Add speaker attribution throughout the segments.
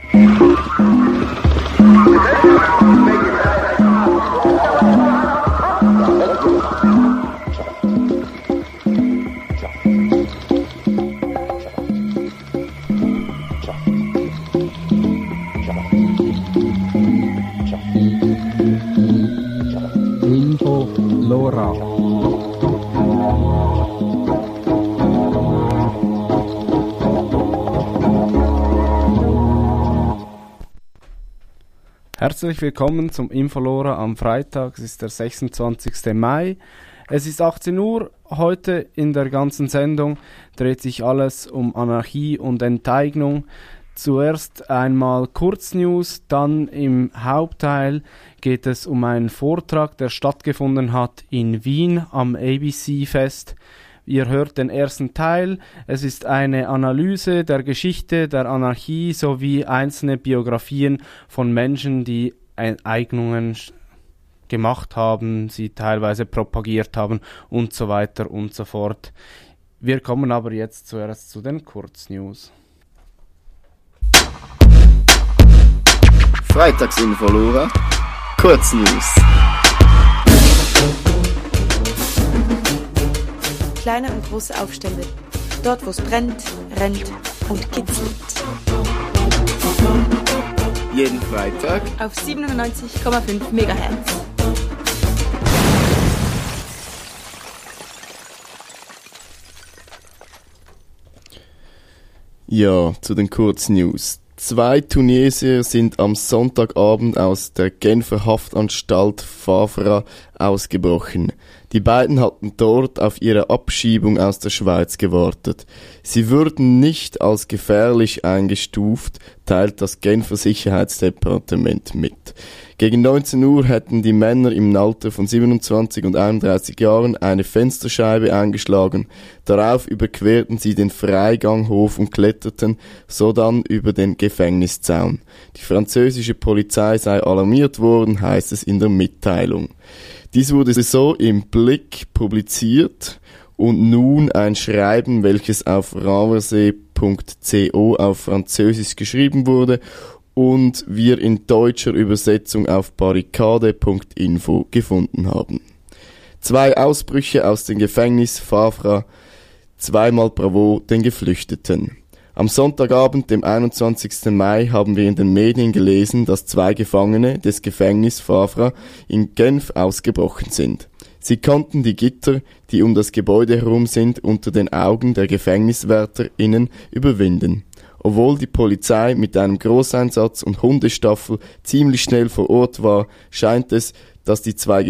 Speaker 1: Info Lora. Herzlich willkommen zum Infolora am Freitag, es ist der 26. Mai. Es ist 18 Uhr, heute in der ganzen Sendung dreht sich alles um Anarchie und Enteignung. Zuerst einmal Kurznews, dann im Hauptteil geht es um einen Vortrag, der stattgefunden hat in Wien am ABC-Fest. Ihr hört den ersten Teil. Es ist eine Analyse der Geschichte der Anarchie sowie einzelne Biografien von Menschen, die Eignungen gemacht haben, sie teilweise propagiert haben und so weiter und so fort. Wir kommen aber jetzt zuerst zu den Kurznews.
Speaker 2: Freitagsinfolora, Kurznews.
Speaker 3: Kleine und große Aufstände. Dort, wo es brennt, rennt und kitzelt.
Speaker 2: Jeden Freitag
Speaker 3: auf 97,5 MHz.
Speaker 2: Ja, zu den Kurznews. 2 Tunesier sind am Sonntagabend aus der Genfer Haftanstalt Fafra ausgebrochen. Die beiden hatten dort auf ihre Abschiebung aus der Schweiz gewartet. Sie wurden nicht als gefährlich eingestuft, teilt das Genfer Sicherheitsdepartement mit. Gegen 19 Uhr hätten die Männer im Alter von 27 und 31 Jahren eine Fensterscheibe eingeschlagen. Darauf überquerten sie den Freiganghof und kletterten sodann über den Gefängniszaun. Die französische Polizei sei alarmiert worden, heißt es in der Mitteilung. Dies wurde so im Blick publiziert und nun ein Schreiben, welches auf renversé.co auf Französisch geschrieben wurde und wir in deutscher Übersetzung auf barricade.info gefunden haben. 2 Ausbrüche aus dem Gefängnis Fafra, 2-mal Bravo den Geflüchteten. Am Sonntagabend, dem 21. Mai, haben wir in den Medien gelesen, dass 2 Gefangene des Gefängnisses Fafra in Genf ausgebrochen sind. Sie konnten die Gitter, die um das Gebäude herum sind, unter den Augen der GefängniswärterInnen überwinden. Obwohl die Polizei mit einem Großeinsatz und Hundestaffel ziemlich schnell vor Ort war, scheint es, dass die zwei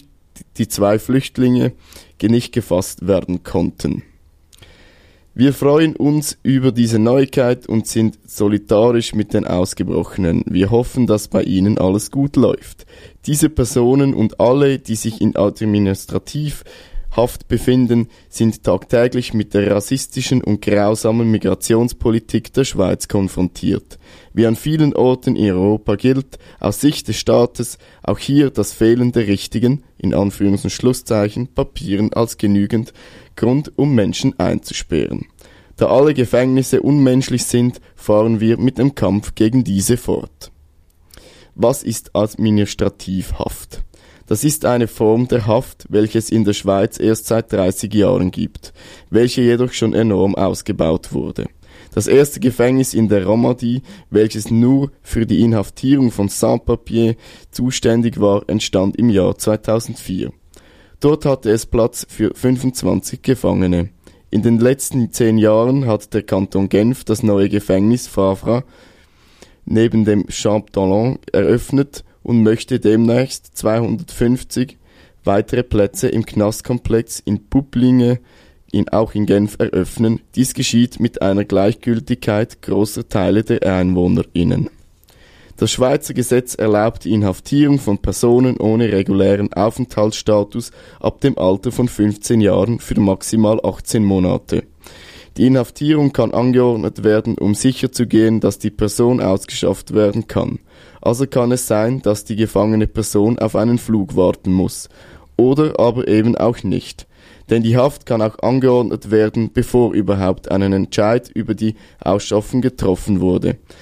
Speaker 2: Flüchtlinge nicht gefasst werden konnten. Wir freuen uns über diese Neuigkeit und sind solidarisch mit den Ausgebrochenen. Wir hoffen, dass bei ihnen alles gut läuft. Diese Personen und alle, die sich in Administrativhaft befinden, sind tagtäglich mit der rassistischen und grausamen Migrationspolitik der Schweiz konfrontiert. Wie an vielen Orten in Europa gilt, aus Sicht des Staates, auch hier das Fehlen der richtigen, in Anführungs- und Schlusszeichen, Papieren als genügend Grund, um Menschen einzusperren. Da alle Gefängnisse unmenschlich sind, fahren wir mit dem Kampf gegen diese fort. Was ist Administrativhaft? Das ist eine Form der Haft, welche es in der Schweiz erst seit 30 Jahren gibt, welche jedoch schon enorm ausgebaut wurde. Das erste Gefängnis in der Romandie, welches nur für die Inhaftierung von Sans-Papiers zuständig war, entstand im Jahr 2004. Dort hatte es Platz für 25 Gefangene. In den letzten 10 Jahren hat der Kanton Genf das neue Gefängnis Fafra neben dem Champ d'Ollon eröffnet und möchte demnächst 250 weitere Plätze im Knastkomplex in Pupplinge auch in Genf eröffnen. Dies geschieht mit einer Gleichgültigkeit großer Teile der EinwohnerInnen. Das Schweizer Gesetz erlaubt die Inhaftierung von Personen ohne regulären Aufenthaltsstatus ab dem Alter von 15 Jahren für maximal 18 Monate. Die Inhaftierung kann angeordnet werden, um sicherzugehen, dass die Person ausgeschafft werden kann. Also kann es sein, dass die gefangene Person auf einen Flug warten muss. Oder aber eben auch nicht. Denn die Haft kann auch angeordnet werden, bevor überhaupt ein Entscheid über die Ausschaffung getroffen wurde.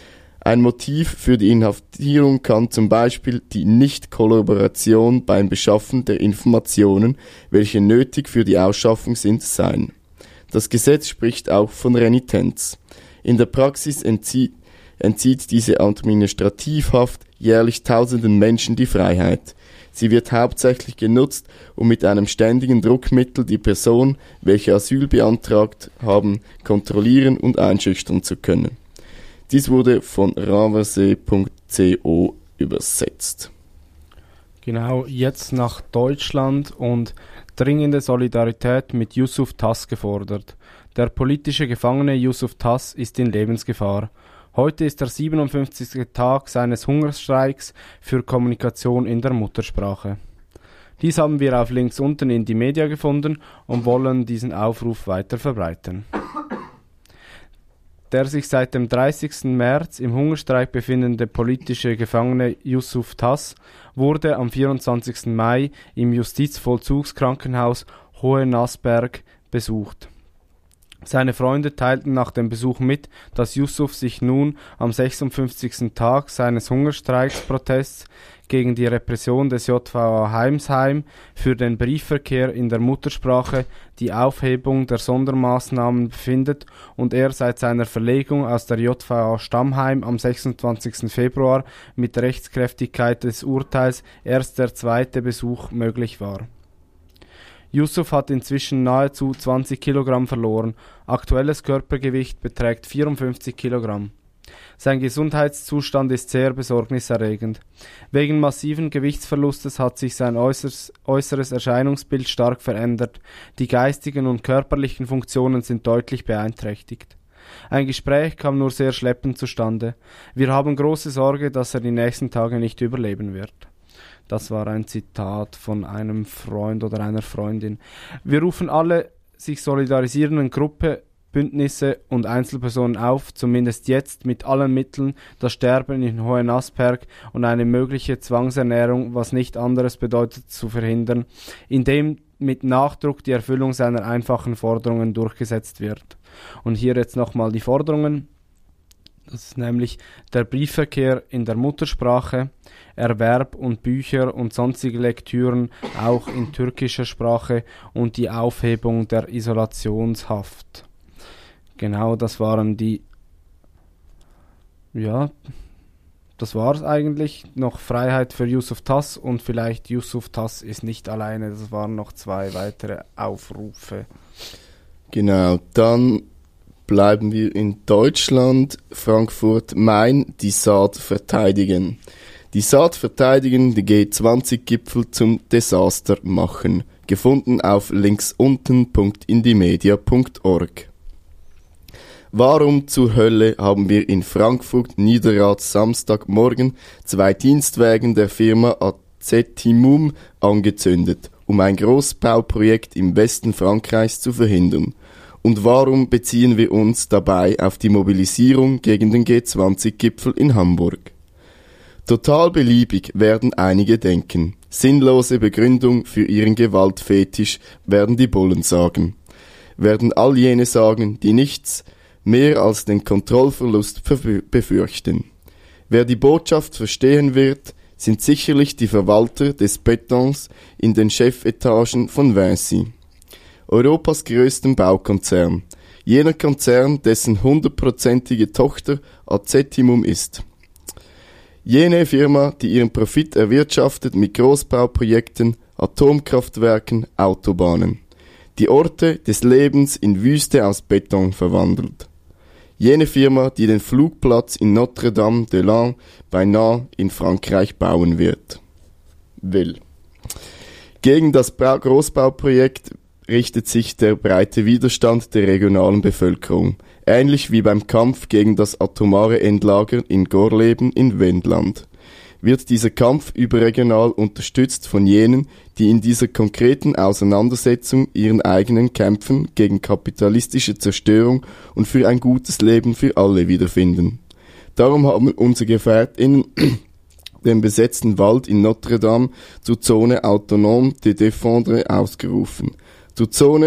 Speaker 2: Ein Motiv für die Inhaftierung kann zum Beispiel die Nicht-Kollaboration beim Beschaffen der Informationen, welche nötig für die Ausschaffung sind, sein. Das Gesetz spricht auch von Renitenz. In der Praxis entzieht diese Administrativhaft jährlich tausenden Menschen die Freiheit. Sie wird hauptsächlich genutzt, um mit einem ständigen Druckmittel die Person, welche Asyl beantragt haben, kontrollieren und einschüchtern zu können. Dies wurde von renversé.co übersetzt.
Speaker 1: Genau, jetzt nach Deutschland und dringende Solidarität mit Yusuf Tass gefordert. Der politische Gefangene Yusuf Tass ist in Lebensgefahr. Heute ist der 57. Tag seines Hungerstreiks für Kommunikation in der Muttersprache. Dies haben wir auf Links unten in die Media gefunden und wollen diesen Aufruf weiter verbreiten. Der sich seit dem 30. März im Hungerstreik befindende politische Gefangene Yusuf Tass wurde am 24. Mai im Justizvollzugskrankenhaus Hohenasperg besucht. Seine Freunde teilten nach dem Besuch mit, dass Yusuf sich nun am 56. Tag seines Hungerstreiksprotests gegen die Repression des JVA Heimsheim für den Briefverkehr in der Muttersprache die Aufhebung der Sondermaßnahmen befindet und er seit seiner Verlegung aus der JVA Stammheim am 26. Februar mit Rechtskräftigkeit des Urteils erst der zweite Besuch möglich war. Yusuf hat inzwischen nahezu 20 Kilogramm verloren. Aktuelles Körpergewicht beträgt 54 Kilogramm. Sein Gesundheitszustand ist sehr besorgniserregend. Wegen massiven Gewichtsverlustes hat sich sein äußeres Erscheinungsbild stark verändert. Die geistigen und körperlichen Funktionen sind deutlich beeinträchtigt. Ein Gespräch kam nur sehr schleppend zustande. Wir haben große Sorge, dass er die nächsten Tage nicht überleben wird. Das war ein Zitat von einem Freund oder einer Freundin. Wir rufen alle sich solidarisierenden Gruppen, Bündnisse und Einzelpersonen auf, zumindest jetzt mit allen Mitteln das Sterben in Hohenasperg und eine mögliche Zwangsernährung, was nicht anderes bedeutet, zu verhindern, indem mit Nachdruck die Erfüllung seiner einfachen Forderungen durchgesetzt wird. Und hier jetzt nochmal die Forderungen. Das ist nämlich der Briefverkehr in der Muttersprache, Erwerb und Bücher und sonstige Lektüren auch in türkischer Sprache und die Aufhebung der Isolationshaft. Genau, das waren die... Ja, das war es eigentlich. Noch Freiheit für Yusuf Tass und vielleicht Yusuf Tass ist nicht alleine. Das waren noch 2 weitere Aufrufe.
Speaker 2: Genau, dann bleiben wir in Deutschland, Frankfurt, Main, die Saat verteidigen. Die Saat verteidigen, die G20-Gipfel zum Desaster machen. Gefunden auf linksunten.indimedia.org. Warum zur Hölle haben wir in Frankfurt Niederrad Samstagmorgen 2 Dienstwagen der Firma Acetimum angezündet, um ein Großbauprojekt im Westen Frankreichs zu verhindern? Und warum beziehen wir uns dabei auf die Mobilisierung gegen den G20-Gipfel in Hamburg? Total beliebig werden einige denken. Sinnlose Begründung für ihren Gewaltfetisch werden die Bullen sagen. Werden all jene sagen, die nichts mehr als den Kontrollverlust befürchten. Wer die Botschaft verstehen wird, sind sicherlich die Verwalter des Betons in den Chefetagen von Vinci. Europas größten Baukonzern. Jener Konzern, dessen 100%ige Tochter Acetimum ist. Jene Firma, die ihren Profit erwirtschaftet mit Großbauprojekten, Atomkraftwerken, Autobahnen. Die Orte des Lebens in Wüste aus Beton verwandelt. Jene Firma, die den Flugplatz in Notre-Dame-de-Lens beinahe in Frankreich bauen will. Gegen das Großbauprojekt richtet sich der breite Widerstand der regionalen Bevölkerung, ähnlich wie beim Kampf gegen das atomare Endlager in Gorleben in Wendland. Wird dieser Kampf überregional unterstützt von jenen, die in dieser konkreten Auseinandersetzung ihren eigenen Kämpfen gegen kapitalistische Zerstörung und für ein gutes Leben für alle wiederfinden. Darum haben unsere GefährtInnen den besetzten Wald in Notre-Dame zur Zone autonome de défendre ausgerufen. Zur Zone,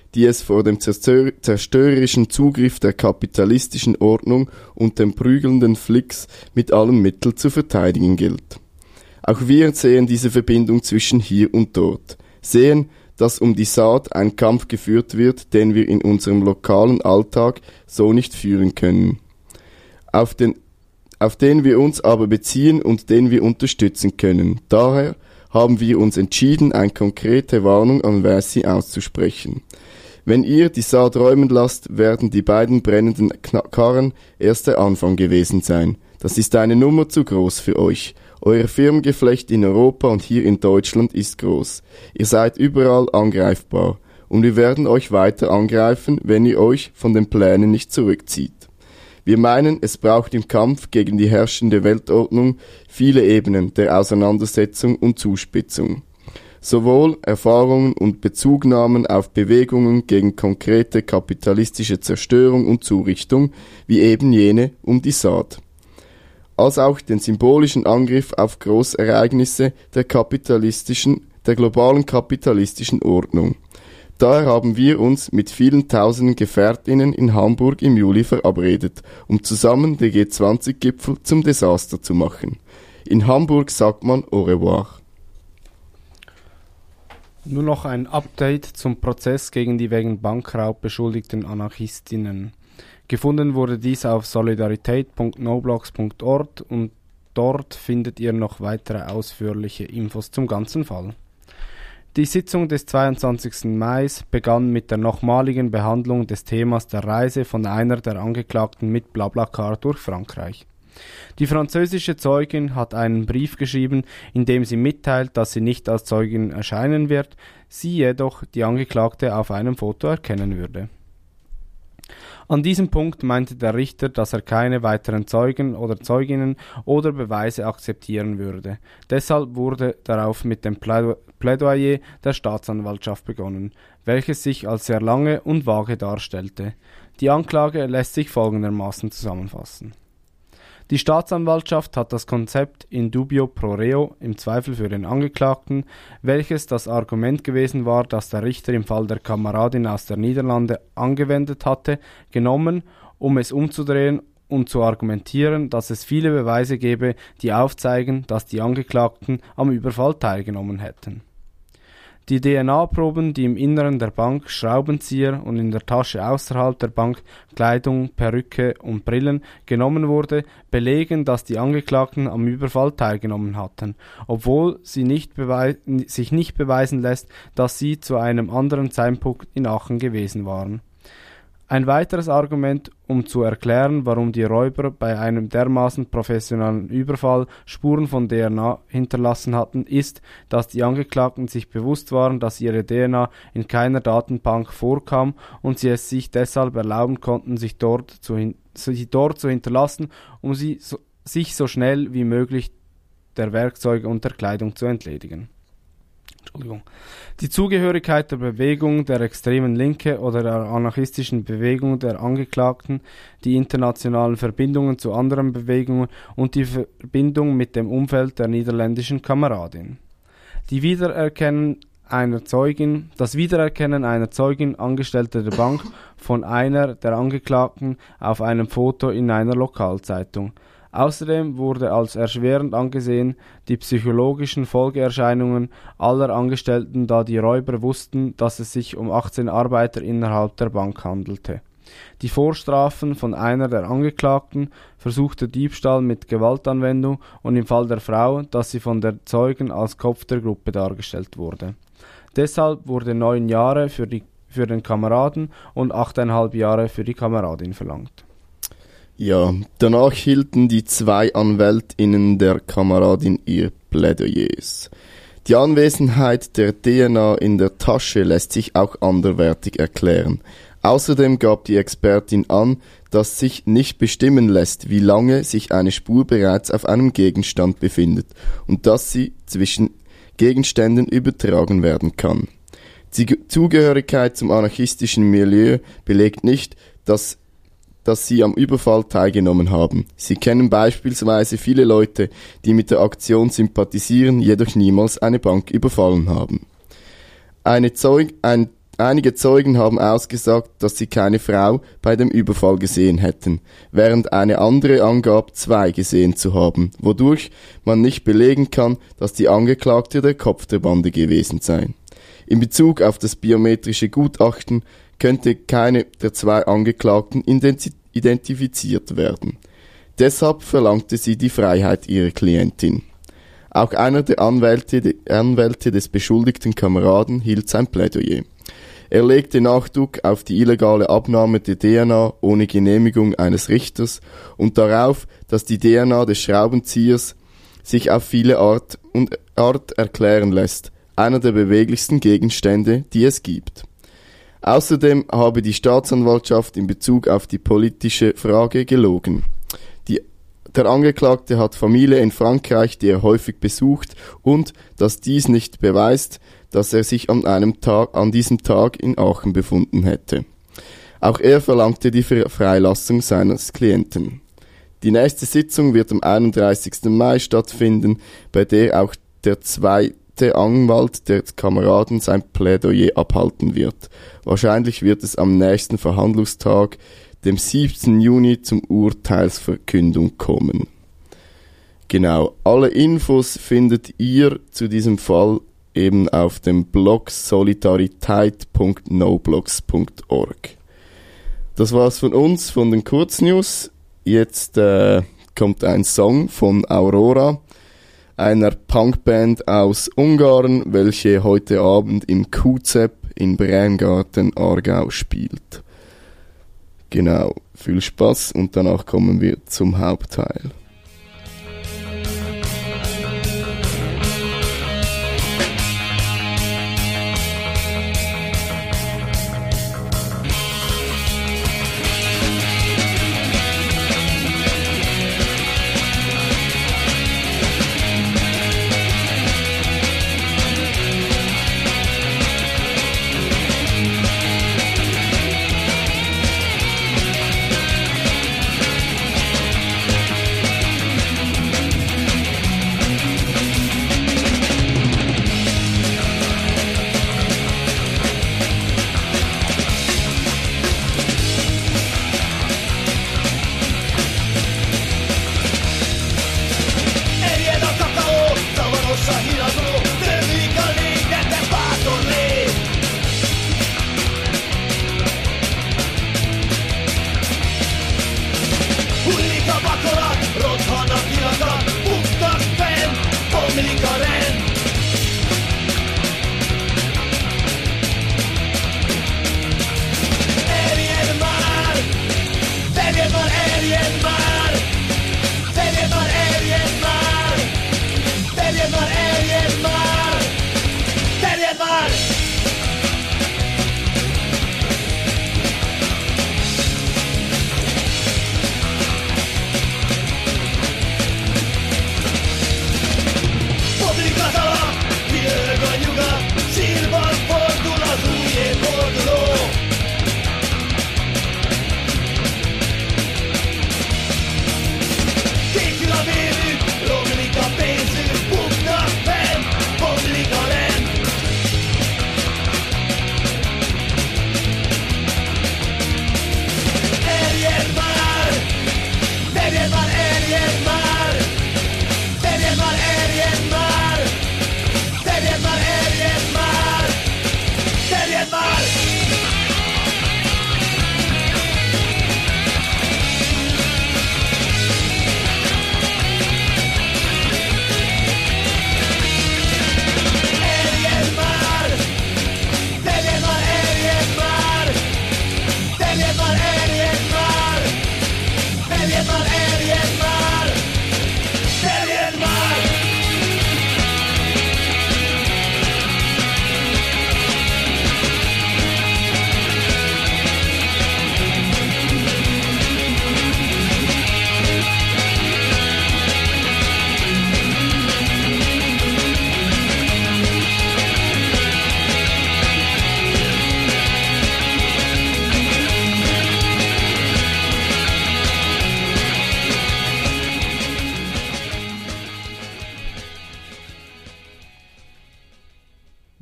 Speaker 2: die es vor dem zerstörerischen Zugriff der kapitalistischen Ordnung und dem prügelnden Flix mit allen Mitteln zu verteidigen gilt. Auch wir sehen diese Verbindung zwischen hier und dort, sehen, dass um die Saat ein Kampf geführt wird, den wir in unserem lokalen Alltag so nicht führen können, auf den wir uns aber beziehen und den wir unterstützen können. Daher haben wir uns entschieden, eine konkrete Warnung an Versi auszusprechen. Wenn ihr die Saat räumen lasst, werden die beiden brennenden Karren erst der Anfang gewesen sein. Das ist eine Nummer zu groß für euch. Euer Firmengeflecht in Europa und hier in Deutschland ist groß. Ihr seid überall angreifbar. Und wir werden euch weiter angreifen, wenn ihr euch von den Plänen nicht zurückzieht. Wir meinen, es braucht im Kampf gegen die herrschende Weltordnung viele Ebenen der Auseinandersetzung und Zuspitzung. Sowohl Erfahrungen und Bezugnahmen auf Bewegungen gegen konkrete kapitalistische Zerstörung und Zurichtung, wie eben jene um die Saat, als auch den symbolischen Angriff auf Großereignisse der globalen kapitalistischen Ordnung. Daher haben wir uns mit vielen tausenden Gefährtinnen in Hamburg im Juli verabredet, um zusammen den G20-Gipfel zum Desaster zu machen. In Hamburg sagt man au revoir.
Speaker 1: Nur noch ein Update zum Prozess gegen die wegen Bankraub beschuldigten Anarchistinnen. Gefunden wurde dies auf solidarität.noblogs.org und dort findet ihr noch weitere ausführliche Infos zum ganzen Fall. Die Sitzung des 22. Mai begann mit der nochmaligen Behandlung des Themas der Reise von einer der Angeklagten mit BlaBlaCar durch Frankreich. Die französische Zeugin hat einen Brief geschrieben, in dem sie mitteilt, dass sie nicht als Zeugin erscheinen wird, sie jedoch die Angeklagte auf einem Foto erkennen würde. An diesem Punkt meinte der Richter, dass er keine weiteren Zeugen oder Zeuginnen oder Beweise akzeptieren würde. Deshalb wurde darauf mit dem Plädoyer der Staatsanwaltschaft begonnen, welches sich als sehr lange und vage darstellte. Die Anklage lässt sich folgendermaßen zusammenfassen. Die Staatsanwaltschaft hat das Konzept in dubio pro reo, im Zweifel für den Angeklagten, welches das Argument gewesen war, das der Richter im Fall der Kameradin aus der Niederlande angewendet hatte, genommen, um es umzudrehen und zu argumentieren, dass es viele Beweise gäbe, die aufzeigen, dass die Angeklagten am Überfall teilgenommen hätten. Die DNA-Proben, die im Inneren der Bank, Schraubenzieher und in der Tasche außerhalb der Bank, Kleidung, Perücke und Brillen genommen wurde, belegen, dass die Angeklagten am Überfall teilgenommen hatten, obwohl sie sich nicht beweisen lässt, dass sie zu einem anderen Zeitpunkt in Aachen gewesen waren. Ein weiteres Argument, um zu erklären, warum die Räuber bei einem dermaßen professionellen Überfall Spuren von DNA hinterlassen hatten, ist, dass die Angeklagten sich bewusst waren, dass ihre DNA in keiner Datenbank vorkam und sie es sich deshalb erlauben konnten, sie dort zu hinterlassen, um sich so schnell wie möglich der Werkzeuge und der Kleidung zu entledigen. Die Zugehörigkeit der Bewegung der extremen Linke oder der anarchistischen Bewegung der Angeklagten, die internationalen Verbindungen zu anderen Bewegungen und die Verbindung mit dem Umfeld der niederländischen Kameradin. Das Wiedererkennen einer Zeugin, Angestellte der Bank, von einer der Angeklagten auf einem Foto in einer Lokalzeitung. Außerdem wurde als erschwerend angesehen die psychologischen Folgeerscheinungen aller Angestellten, da die Räuber wussten, dass es sich um 18 Arbeiter innerhalb der Bank handelte. Die Vorstrafen von einer der Angeklagten, versuchter Diebstahl mit Gewaltanwendung und im Fall der Frau, dass sie von der Zeugen als Kopf der Gruppe dargestellt wurde. Deshalb wurde 9 Jahre für den Kameraden und 8,5 Jahre für die Kameradin verlangt.
Speaker 2: Ja, danach hielten die 2 AnwältInnen der Kameradin ihr Plädoyers. Die Anwesenheit der DNA in der Tasche lässt sich auch anderweitig erklären. Außerdem gab die Expertin an, dass sich nicht bestimmen lässt, wie lange sich eine Spur bereits auf einem Gegenstand befindet und dass sie zwischen Gegenständen übertragen werden kann. Die Zugehörigkeit zum anarchistischen Milieu belegt nicht, dass sie am Überfall teilgenommen haben. Sie kennen beispielsweise viele Leute, die mit der Aktion sympathisieren, jedoch niemals eine Bank überfallen haben. Ein Einige Zeugen haben ausgesagt, dass sie keine Frau bei dem Überfall gesehen hätten, während eine andere angab, 2 gesehen zu haben, wodurch man nicht belegen kann, dass die Angeklagte der Kopf der Bande gewesen sei. In Bezug auf das biometrische Gutachten könnte keine der 2 Angeklagten identifiziert werden. Deshalb verlangte sie die Freiheit ihrer Klientin. Auch einer der Anwälte des beschuldigten Kameraden hielt sein Plädoyer. Er legte Nachdruck auf die illegale Abnahme der DNA ohne Genehmigung eines Richters und darauf, dass die DNA des Schraubenziehers sich auf viele Art erklären lässt, einer der beweglichsten Gegenstände, die es gibt. Außerdem habe die Staatsanwaltschaft in Bezug auf die politische Frage gelogen. Der Angeklagte hat Familie in Frankreich, die er häufig besucht, und dass dies nicht beweist, dass er sich an diesem Tag in Aachen befunden hätte. Auch er verlangte die Freilassung seines Klienten. Die nächste Sitzung wird am 31. Mai stattfinden, bei der auch der zweite Anwalt der Kameraden sein Plädoyer abhalten wird. Wahrscheinlich wird es am nächsten Verhandlungstag, dem 7. Juni, zum Urteilsverkündung kommen. Genau, alle Infos findet ihr zu diesem Fall eben auf dem Blog solidarität.noblogs.org. Das war's von uns, von den Kurznews. Jetzt kommt ein Song von Aurora, einer Punkband aus Ungarn, welche heute Abend im QZEP in Bremgarten, Aargau spielt. Genau, viel Spaß und danach kommen wir zum Hauptteil.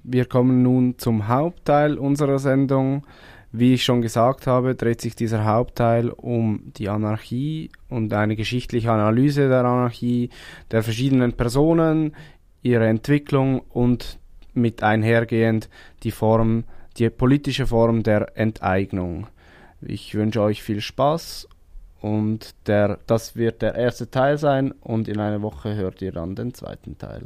Speaker 1: Wir kommen nun zum Hauptteil unserer Sendung. Wie ich schon gesagt habe, dreht sich dieser Hauptteil um die Anarchie und eine geschichtliche Analyse der Anarchie, der verschiedenen Personen, ihre Entwicklung und mit einhergehend die politische Form der Enteignung. Ich wünsche euch viel Spaß und das wird der erste Teil sein und in einer Woche hört ihr dann den zweiten Teil.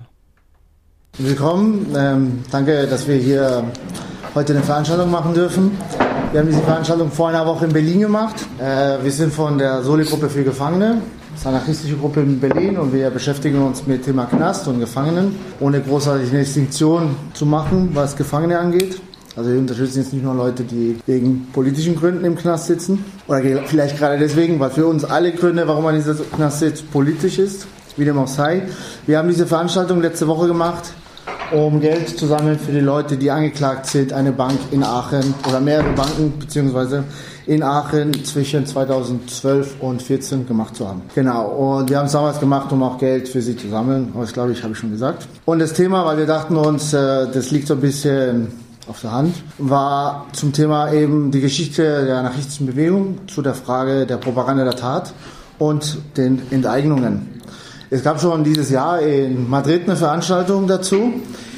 Speaker 4: Willkommen, danke, dass wir hier heute eine Veranstaltung machen dürfen. Wir haben diese Veranstaltung vor einer Woche in Berlin gemacht. Wir sind von der Soli-Gruppe für Gefangene. Das ist eine anarchistische Gruppe in Berlin und wir beschäftigen uns mit dem Thema Knast und Gefangenen, ohne großartig eine Distinktion zu machen, was Gefangene angeht. Also wir unterstützen jetzt nicht nur Leute, die wegen politischen Gründen im Knast sitzen oder vielleicht gerade deswegen, weil für uns alle Gründe, warum man in diesem Knast sitzt, politisch ist, wie dem auch sei. Wir haben diese Veranstaltung letzte Woche gemacht, um Geld zu sammeln für die Leute, die angeklagt sind, eine Bank in Aachen oder mehrere Banken beziehungsweise in Aachen zwischen 2012 und 2014 gemacht zu haben. Genau, und wir haben es damals gemacht, um auch Geld für sie zu sammeln, aber das glaube ich, habe ich schon gesagt. Und das Thema, weil wir dachten uns, das liegt so ein bisschen auf der Hand, war zum Thema eben die Geschichte der anarchistischen Bewegung, zu der Frage der Propaganda der Tat und den Enteignungen. Es gab schon dieses Jahr in Madrid eine Veranstaltung dazu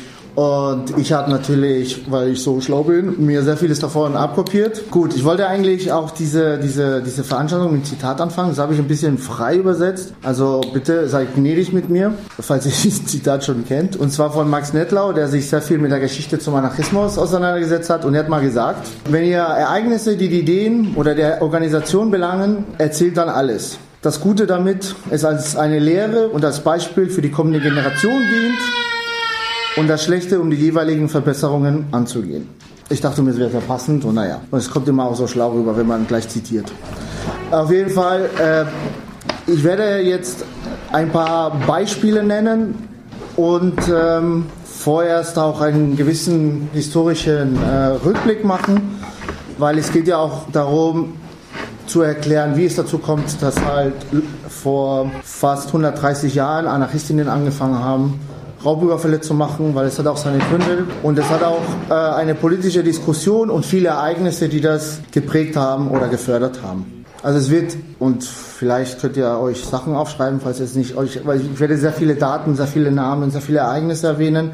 Speaker 4: und ich habe natürlich, weil ich so schlau bin, mir sehr vieles davon abkopiert. Gut, ich wollte eigentlich auch diese Veranstaltung mit Zitat anfangen, das habe ich ein bisschen frei übersetzt, also bitte seid gnädig mit mir, falls ihr dieses Zitat schon kennt, und zwar von Max Nettlau, der sich sehr viel mit der Geschichte zum Anarchismus auseinandergesetzt hat und er hat mal gesagt, wenn ihr Ereignisse, die Ideen oder der Organisation belangen, erzählt dann alles. Das Gute damit ist als eine Lehre und als Beispiel für die kommende Generation dient und das Schlechte, um die jeweiligen Verbesserungen anzugehen. Ich dachte mir, es wäre sehr passend und naja, und es kommt immer auch so schlau rüber, wenn man gleich zitiert. Auf jeden Fall, ich werde jetzt ein paar Beispiele nennen und vorerst auch einen gewissen historischen Rückblick machen, weil es geht ja auch darum, zu erklären, wie es dazu kommt, dass halt vor fast 130 Jahren Anarchistinnen angefangen haben, Raubüberfälle zu machen, weil es hat auch seine Gründe und es hat auch eine politische Diskussion und viele Ereignisse, die das geprägt haben oder gefördert haben. Also es wird, und vielleicht könnt ihr euch Sachen aufschreiben, falls es nicht euch, weil ich werde sehr viele Daten, sehr viele Namen, sehr viele Ereignisse erwähnen.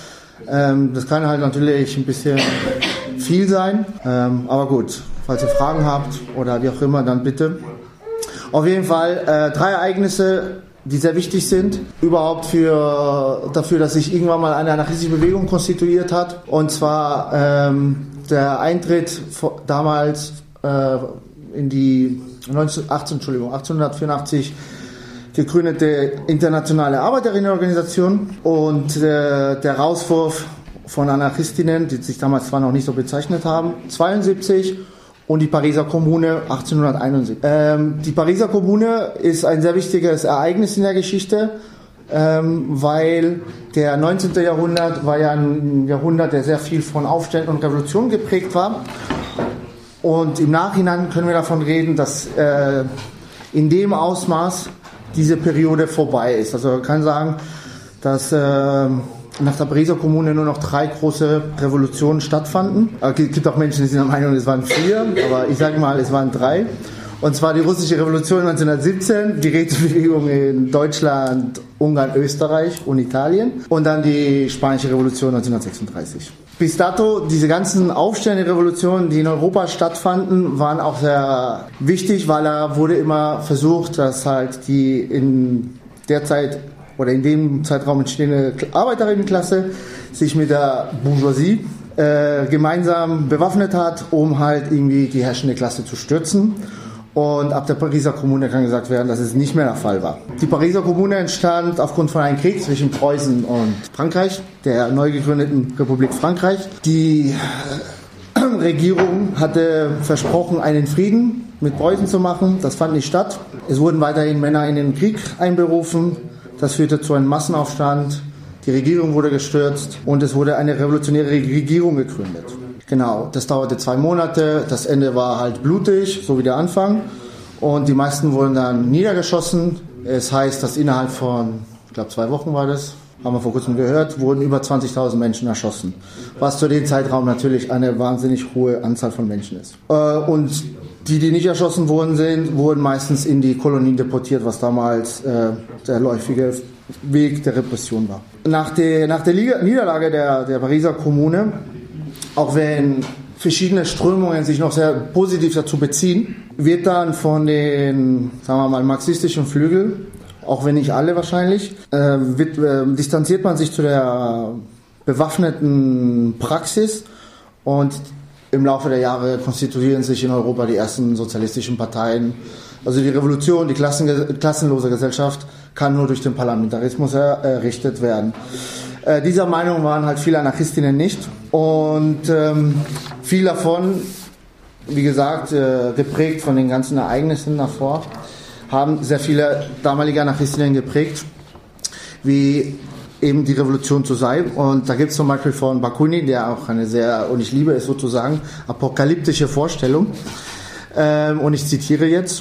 Speaker 4: Das kann halt natürlich ein bisschen viel sein, aber gut. Falls ihr Fragen habt oder wie auch immer, dann bitte. Auf jeden Fall 3 Ereignisse, die sehr wichtig sind, überhaupt dafür, dass sich irgendwann mal eine anarchistische Bewegung konstituiert hat. Und zwar der Eintritt damals in die 1884 gegründete Internationale Arbeiterinnenorganisation und der Rauswurf von Anarchistinnen, die sich damals zwar noch nicht so bezeichnet haben, 1972 und die Pariser Kommune 1871. Die Pariser Kommune ist ein sehr wichtiges Ereignis in der Geschichte, weil der 19. Jahrhundert war ja ein Jahrhundert, der sehr viel von Aufständen und Revolutionen geprägt war. Und im Nachhinein können wir davon reden, dass in dem Ausmaß diese Periode vorbei ist. Also man kann sagen, dass nach der Pariser Kommune nur noch 3 große Revolutionen stattfanden. Es gibt auch Menschen, die sind der Meinung, es waren 4, aber ich sage mal, es waren 3. Und zwar die russische Revolution 1917, die Rätebewegung in Deutschland, Ungarn, Österreich und Italien und dann die spanische Revolution 1936. Bis dato, diese ganzen Aufstände, Revolutionen, die in Europa stattfanden, waren auch sehr wichtig, weil da wurde immer versucht, dass halt die in der Zeit oder in dem Zeitraum entstehende Arbeiterinnenklasse sich mit der Bourgeoisie gemeinsam bewaffnet hat, um halt irgendwie die herrschende Klasse zu stürzen. Und ab der Pariser Kommune kann gesagt werden, dass es nicht mehr der Fall war. Die Pariser Kommune entstand aufgrund von einem Krieg zwischen Preußen und Frankreich, der neu gegründeten Republik Frankreich. Die Regierung hatte versprochen, einen Frieden mit Preußen zu machen. Das fand nicht statt. Es wurden weiterhin Männer in den Krieg einberufen. Das führte zu einem Massenaufstand. Die Regierung wurde gestürzt und es wurde eine revolutionäre Regierung gegründet. Genau, das dauerte 2 Monate. Das Ende war halt blutig, so wie der Anfang. Und die meisten wurden dann niedergeschossen. Es heißt, dass innerhalb von, ich glaube 2 Wochen war das, haben wir vor kurzem gehört, wurden über 20.000 Menschen erschossen. Was zu dem Zeitraum natürlich eine wahnsinnig hohe Anzahl von Menschen ist. Und die nicht erschossen worden sind, wurden meistens in die Kolonien deportiert, was damals der läufige Weg der Repression war. Nach der Niederlage der Pariser Kommune, auch wenn verschiedene Strömungen sich noch sehr positiv dazu beziehen, wird dann von den, sagen wir mal, marxistischen Flügel, auch wenn nicht alle wahrscheinlich, distanziert man sich zu der bewaffneten Praxis und im Laufe der Jahre konstituieren sich in Europa die ersten sozialistischen Parteien. Also die Revolution, die klassenlose Gesellschaft kann nur durch den Parlamentarismus errichtet werden. Dieser Meinung waren halt viele Anarchistinnen nicht und viel davon, wie gesagt, geprägt von den ganzen Ereignissen davor, haben sehr viele damalige Anarchistinnen geprägt, wie eben die Revolution zu sein. Und da gibt es zum Beispiel von Bakunin, der auch eine sehr, und ich liebe es sozusagen, apokalyptische Vorstellung. Und ich zitiere jetzt: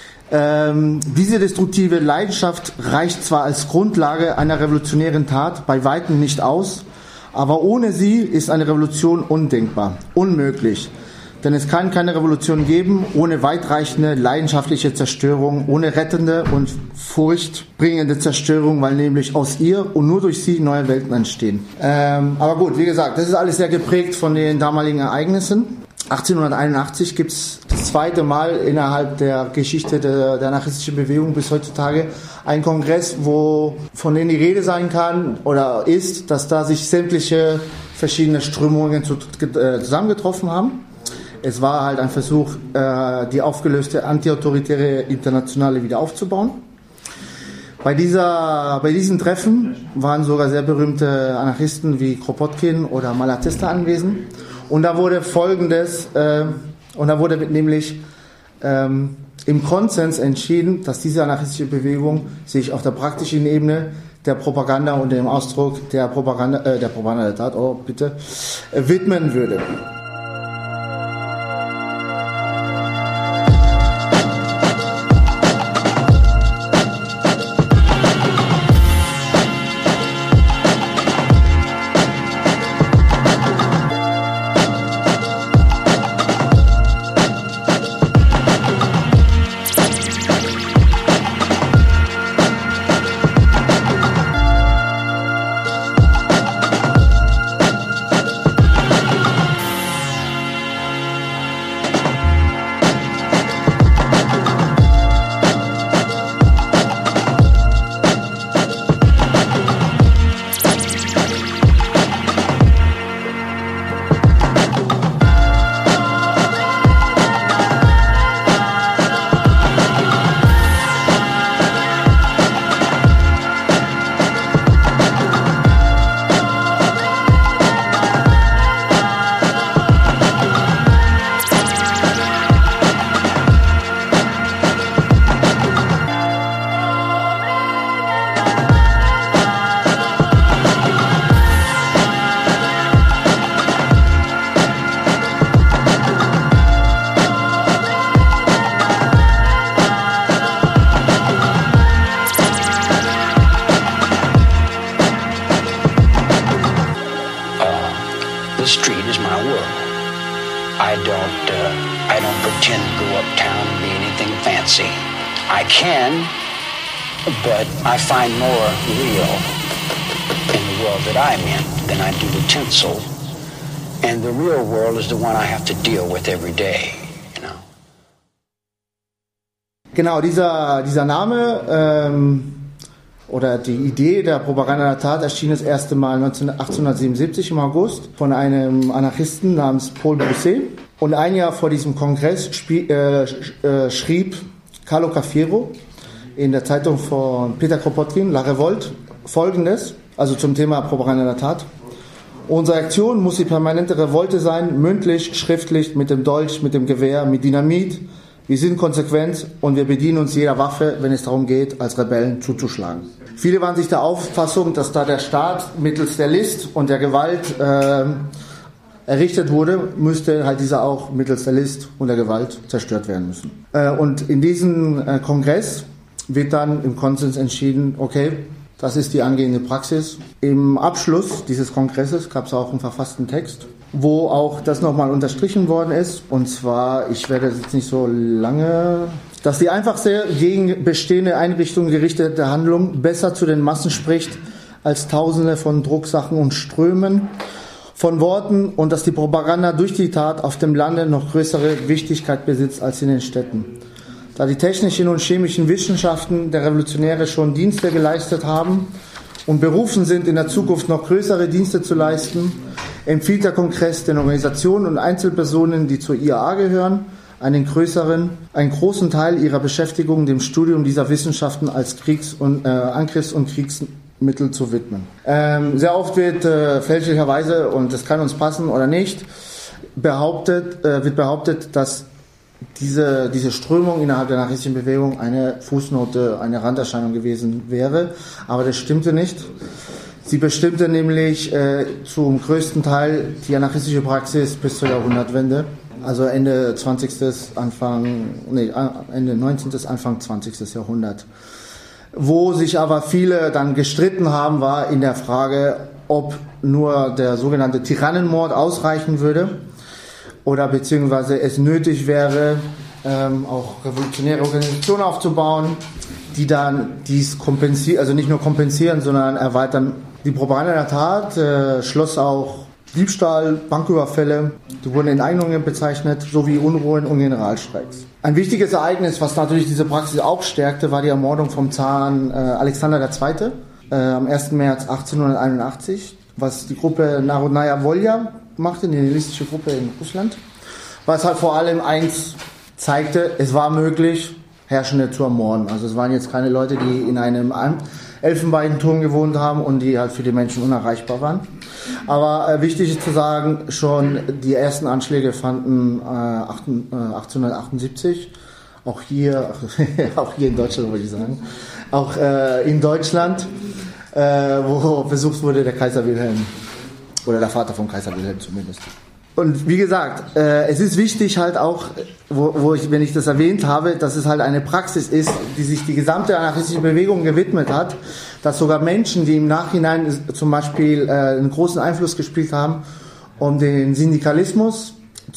Speaker 4: Diese destruktive Leidenschaft reicht zwar als Grundlage einer revolutionären Tat bei weitem nicht aus, aber ohne sie ist eine Revolution undenkbar, unmöglich. Denn es kann keine Revolution geben ohne weitreichende, leidenschaftliche Zerstörung, ohne rettende und furchtbringende Zerstörung, weil nämlich aus ihr und nur durch sie neue Welten entstehen. Aber gut, wie gesagt, das ist alles sehr geprägt von den damaligen Ereignissen. 1881 gibt es das zweite Mal innerhalb der Geschichte der anarchistischen Bewegung bis heutzutage einen Kongress, von dem die Rede sein kann oder ist, dass da sich sämtliche verschiedene Strömungen zusammengetroffen haben. Es war halt ein Versuch, die aufgelöste antiautoritäre Internationale wieder aufzubauen. Bei diesen Treffen waren sogar sehr berühmte Anarchisten wie Kropotkin oder Malatesta anwesend. Und da wurde nämlich im Konsens entschieden, dass diese anarchistische Bewegung sich auf der praktischen Ebene der Propaganda und dem Ausdruck der Propaganda der Tat, widmen würde.
Speaker 5: I don't pretend to go uptown and be anything fancy. I can, but I find more real in the world that I'm in than I do the tinsel. And the real world is the one I have to deal with every day, you know.
Speaker 4: Genau, dieser Name oder die Idee der Propaganda der Tat erschien das erste Mal 1877 im August von einem Anarchisten namens Paul Broussais. Und ein Jahr vor diesem Kongress schrieb Carlo Cafiero in der Zeitung von Peter Kropotkin, La Revolte, Folgendes, also zum Thema Propaganda der Tat. Unsere Aktion muss die permanente Revolte sein, mündlich, schriftlich, mit dem Dolch, mit dem Gewehr, mit Dynamit. Wir sind konsequent und wir bedienen uns jeder Waffe, wenn es darum geht, als Rebellen zuzuschlagen. Viele waren sich der Auffassung, dass da der Staat mittels der List und der Gewalt errichtet wurde, müsste halt dieser auch mittels der List und der Gewalt zerstört werden müssen. Und in diesem Kongress wird dann im Konsens entschieden, okay, Das ist die angehende Praxis. Im Abschluss dieses Kongresses gab es auch einen verfassten Text, wo auch das nochmal unterstrichen worden ist. Und zwar, ich werde jetzt nicht so lange, dass die einfachste gegen bestehende Einrichtungen gerichtete Handlung besser zu den Massen spricht als Tausende von Drucksachen und Strömen von Worten und dass die Propaganda durch die Tat auf dem Lande noch größere Wichtigkeit besitzt als in den Städten. Da die technischen und chemischen Wissenschaften der Revolutionäre schon Dienste geleistet haben und berufen sind, in der Zukunft noch größere Dienste zu leisten, empfiehlt der Kongress den Organisationen und Einzelpersonen, die zur IAA gehören, einen großen Teil ihrer Beschäftigung dem Studium dieser Wissenschaften als Angriffs- und Kriegsmittel zu widmen. Sehr oft wird fälschlicherweise, und das kann uns passen oder nicht, wird behauptet, dass diese Strömung innerhalb der anarchistischen Bewegung eine Fußnote, eine Randerscheinung gewesen wäre. Aber das stimmte nicht. Sie bestimmte nämlich zum größten Teil die anarchistische Praxis bis zur Jahrhundertwende. Also Ende 19., Anfang 20. Jahrhundert. Wo sich aber viele dann gestritten haben, war in der Frage, ob nur der sogenannte Tyrannenmord ausreichen würde oder beziehungsweise es nötig wäre, auch revolutionäre Organisationen aufzubauen, die dann dies kompensieren, also nicht nur kompensieren, sondern erweitern. Die Propaganda der Tat schloss auch Diebstahl, Banküberfälle, die wurden Enteignungen bezeichnet, sowie Unruhen und Generalstreiks. Ein wichtiges Ereignis, was natürlich diese Praxis auch stärkte, war die Ermordung vom Zaren Alexander II. Am 1. März 1881, was die Gruppe Narodnaya Volja machte, eine nihilistische Gruppe in Russland, was halt vor allem eins zeigte, es war möglich, Herrschende zu ermorden. Also es waren jetzt keine Leute, die in einem Elfenbeinturm gewohnt haben und die halt für die Menschen unerreichbar waren. Aber wichtig ist zu sagen, schon die ersten Anschläge fanden 1878, auch hier in Deutschland, würde ich sagen, auch in Deutschland, wo versucht wurde, der Kaiser Wilhelm, oder der Vater von Kaiser Wilhelm zumindest. Und wie gesagt, es ist wichtig halt auch, wenn ich das erwähnt habe, dass es halt eine Praxis ist, die sich die gesamte anarchistische Bewegung gewidmet hat, dass sogar Menschen, die im Nachhinein zum Beispiel einen großen Einfluss gespielt haben, um den Syndikalismus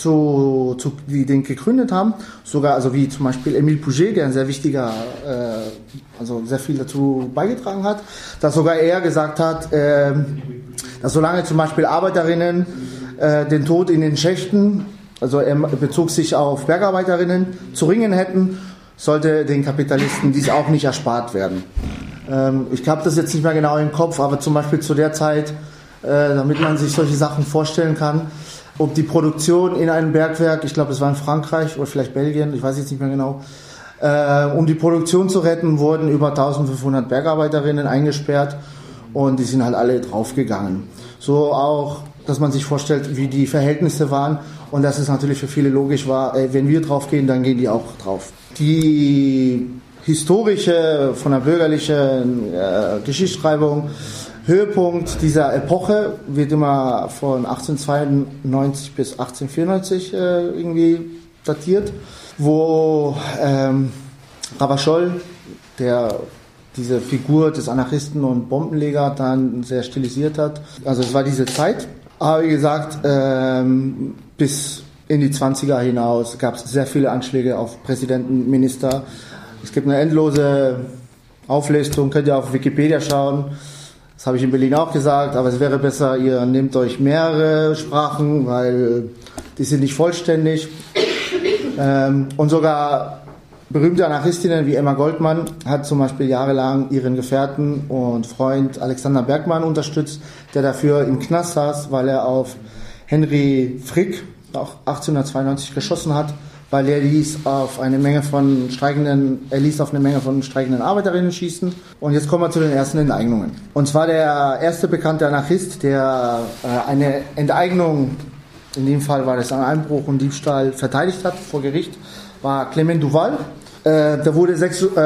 Speaker 4: die den gegründet haben, sogar, also wie zum Beispiel Émile Pouget, der ein sehr wichtiger, also sehr viel dazu beigetragen hat, dass sogar er gesagt hat, dass solange zum Beispiel Arbeiterinnen den Tod in den Schächten, also er bezog sich auf Bergarbeiterinnen, zu ringen hätten, sollte den Kapitalisten dies auch nicht erspart werden. Ich habe das jetzt nicht mehr genau im Kopf, aber zum Beispiel zu der Zeit, damit man sich solche Sachen vorstellen kann, ob die Produktion in einem Bergwerk, ich glaube, das war in Frankreich oder vielleicht Belgien, ich weiß jetzt nicht mehr genau, um die Produktion zu retten, wurden über 1500 Bergarbeiterinnen eingesperrt und die sind halt alle draufgegangen. So auch, dass man sich vorstellt, wie die Verhältnisse waren und dass es natürlich für viele logisch war, wenn wir draufgehen, dann gehen die auch drauf. Die historische, von der bürgerlichen Geschichtsschreibung, Höhepunkt dieser Epoche wird immer von 1892 bis 1894 irgendwie datiert, wo Ravachol, der diese Figur des Anarchisten und Bombenleger dann sehr stilisiert hat. Also es war diese Zeit. Aber wie gesagt, bis in die 20er hinaus gab es sehr viele Anschläge auf Präsidenten, Minister. Es gibt eine endlose Auflistung, könnt ihr auf Wikipedia schauen. Das habe ich in Berlin auch gesagt, aber es wäre besser, ihr nehmt euch mehrere Sprachen, weil die sind nicht vollständig. Und sogar berühmte Anarchistinnen wie Emma Goldman hat zum Beispiel jahrelang ihren Gefährten und Freund Alexander Bergmann unterstützt, der dafür im Knast saß, weil er auf Henry Frick auch 1892 geschossen hat, weil er ließ auf eine Menge von streikenden Arbeiterinnen schießen. Und jetzt kommen wir zu den ersten Enteignungen. Und zwar der erste bekannte Anarchist, der eine Enteignung, in dem Fall war das ein Einbruch und Diebstahl, verteidigt hat vor Gericht, war Clement Duval. Der wurde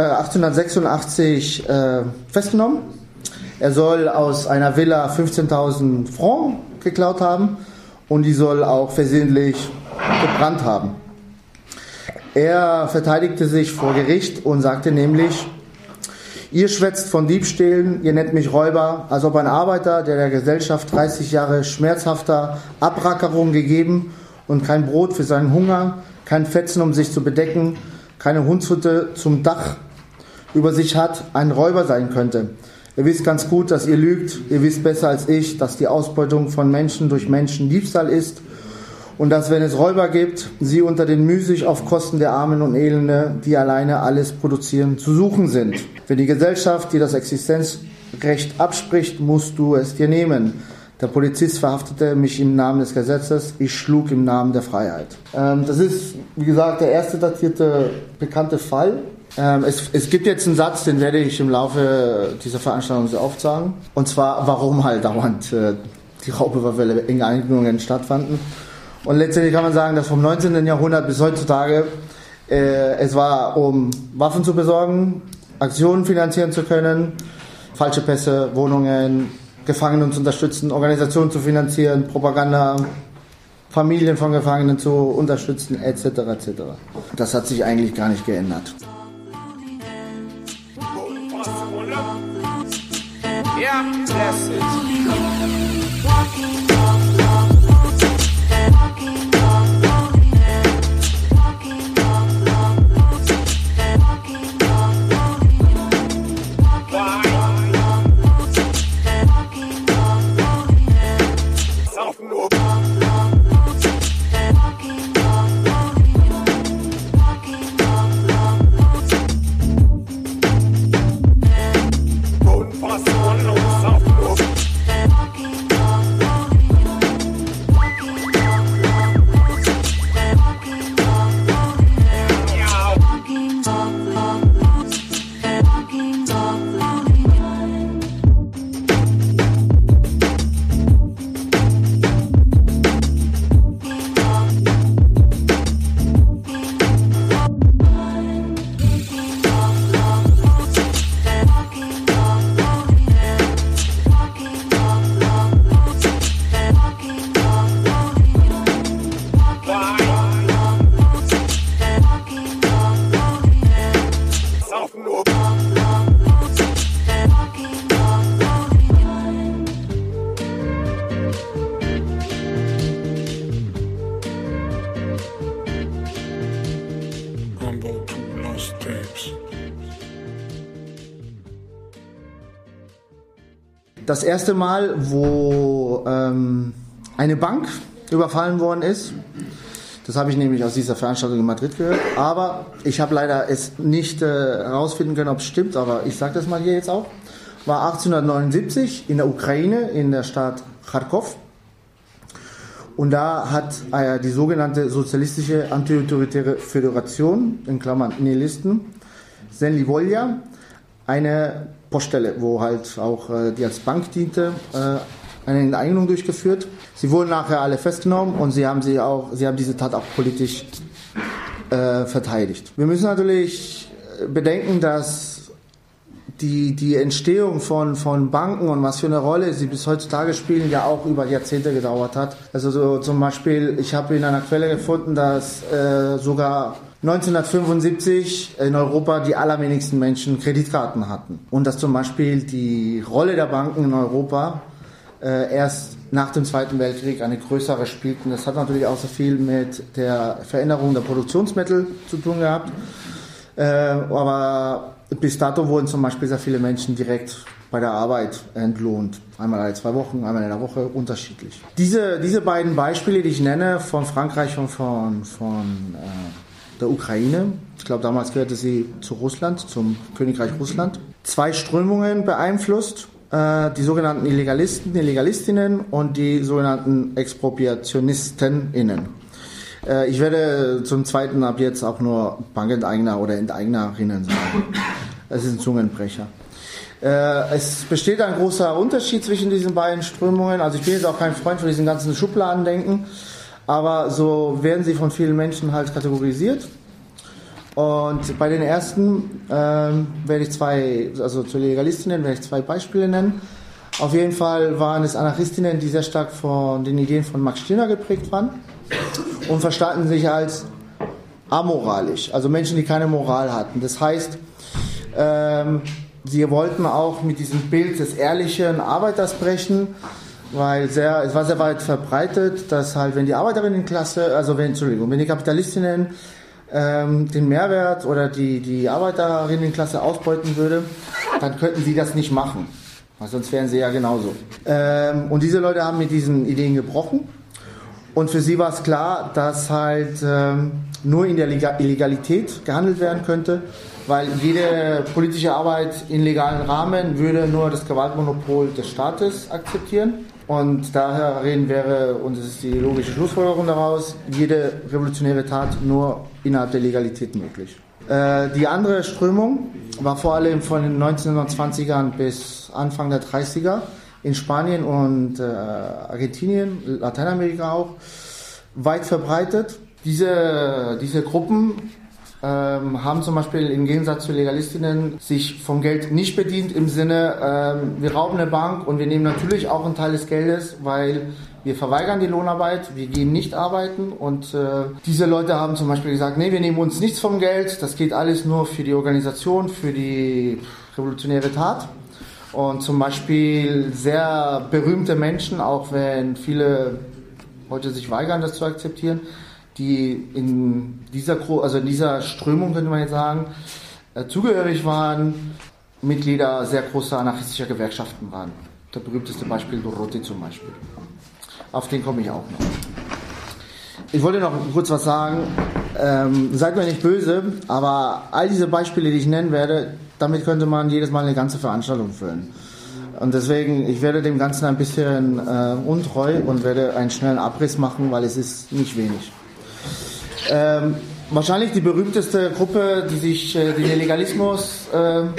Speaker 4: 1886 festgenommen. Er soll aus einer Villa 15.000 Francs geklaut haben und die soll auch versehentlich gebrannt haben. Er verteidigte sich vor Gericht und sagte nämlich, Ihr schwätzt von Diebstählen, ihr nennt mich Räuber, als ob ein Arbeiter, der Gesellschaft 30 Jahre schmerzhafter Abrackerung gegeben und kein Brot für seinen Hunger, kein Fetzen, um sich zu bedecken, keine Hundshütte zum Dach über sich hat, ein Räuber sein könnte. Ihr wisst ganz gut, dass ihr lügt, ihr wisst besser als ich, dass die Ausbeutung von Menschen durch Menschen Diebstahl ist und dass, wenn es Räuber gibt, sie unter den müßig auf Kosten der Armen und Elende, die alleine alles produzieren, zu suchen sind. Wenn die Gesellschaft dir das Existenzrecht abspricht, musst du es dir nehmen. Der Polizist verhaftete mich im Namen des Gesetzes, ich schlug im Namen der Freiheit. Das ist, wie gesagt, der erste datierte bekannte Fall. Es gibt jetzt einen Satz, den werde ich im Laufe dieser Veranstaltung sehr oft sagen. Und zwar, warum halt dauernd die Raubüberfälle in Einigungen stattfanden. Und letztendlich kann man sagen, dass vom 19. Jahrhundert bis heutzutage es war, um Waffen zu besorgen, Aktionen finanzieren zu können, falsche Pässe, Wohnungen, Gefangenen zu unterstützen, Organisationen zu finanzieren, Propaganda, Familien von Gefangenen zu unterstützen, etc. etc. Das hat sich eigentlich gar nicht geändert.
Speaker 6: Yeah, that's it.
Speaker 4: Das erste Mal, wo eine Bank überfallen worden ist, das habe ich nämlich aus dieser Veranstaltung in Madrid gehört, aber ich habe leider es nicht herausfinden können, ob es stimmt, aber ich sage das mal hier jetzt auch, war 1879 in der Ukraine, in der Stadt Charkow, und da hat die sogenannte Sozialistische Antiautoritäre Föderation, in Klammern Nihilisten, Zenlivolja, eine Poststelle, wo halt auch die als Bank diente, eine Enteignung durchgeführt. Sie wurden nachher alle festgenommen und sie haben diese Tat auch politisch verteidigt. Wir müssen natürlich bedenken, dass die Entstehung von Banken und was für eine Rolle sie bis heutzutage spielen, ja auch über Jahrzehnte gedauert hat. Also so zum Beispiel, ich habe in einer Quelle gefunden, dass sogar 1975 in Europa die allerwenigsten Menschen Kreditkarten hatten. Und dass zum Beispiel die Rolle der Banken in Europa erst nach dem Zweiten Weltkrieg eine größere spielten. Das hat natürlich auch so viel mit der Veränderung der Produktionsmittel zu tun gehabt. Aber bis dato wurden zum Beispiel sehr viele Menschen direkt bei der Arbeit entlohnt. Einmal alle 2 Wochen, einmal in der Woche, unterschiedlich. Diese beiden Beispiele, die ich nenne, von Frankreich und von der Ukraine, ich glaube damals gehörte sie zu Russland, zum Königreich Russland, 2 Strömungen beeinflusst, die sogenannten Illegalisten, Illegalistinnen und die sogenannten ExpropriationistenInnen. Ich werde zum zweiten ab jetzt auch nur Bankenteigner oder Enteignerinnen sagen. Das ist ein Zungenbrecher. Es besteht ein großer Unterschied zwischen diesen beiden Strömungen. Also ich bin jetzt auch kein Freund von diesen ganzen Schubladendenken, aber so werden sie von vielen Menschen halt kategorisiert. Und bei den ersten werde ich zu Legalistinnen werde ich 2 Beispiele nennen. Auf jeden Fall waren es Anarchistinnen, die sehr stark von den Ideen von Max Stirner geprägt waren und verstanden sich als amoralisch, also Menschen, die keine Moral hatten. Das heißt, Sie wollten auch mit diesem Bild des ehrlichen Arbeiters brechen, weil es war sehr weit verbreitet, dass halt, wenn die Arbeiterinnenklasse, wenn die Kapitalistinnen den Mehrwert oder die Arbeiterinnenklasse ausbeuten würde, dann könnten sie das nicht machen, weil sonst wären sie ja genauso. Und diese Leute haben mit diesen Ideen gebrochen und für sie war es klar, dass halt nur in der Illegalität gehandelt werden könnte, weil jede politische Arbeit in legalen Rahmen würde nur das Gewaltmonopol des Staates akzeptieren. Und daherin wäre, und das ist die logische Schlussfolgerung daraus, jede revolutionäre Tat nur innerhalb der Legalität möglich. Die andere Strömung war vor allem von den 1920ern bis Anfang der 30er in Spanien und Argentinien, Lateinamerika auch, weit verbreitet. Diese Gruppen haben zum Beispiel im Gegensatz zu Legalistinnen sich vom Geld nicht bedient im Sinne, wir rauben eine Bank und wir nehmen natürlich auch einen Teil des Geldes, weil wir verweigern die Lohnarbeit, wir gehen nicht arbeiten und diese Leute haben zum Beispiel gesagt, nee, wir nehmen uns nichts vom Geld, das geht alles nur für die Organisation, für die revolutionäre Tat. Und zum Beispiel sehr berühmte Menschen, auch wenn viele heute sich weigern, das zu akzeptieren, die in dieser Strömung, könnte man jetzt sagen, zugehörig waren, Mitglieder sehr großer anarchistischer Gewerkschaften waren. Das berühmteste Beispiel Durruti zum Beispiel. Auf den komme ich auch noch. Ich wollte noch kurz was sagen. Seid mir nicht böse, aber all diese Beispiele, die ich nennen werde, damit könnte man jedes Mal eine ganze Veranstaltung füllen. Und deswegen, ich werde dem Ganzen ein bisschen untreu und werde einen schnellen Abriss machen, weil es ist nicht wenig. Wahrscheinlich die berühmteste Gruppe, die sich dem Illegalismus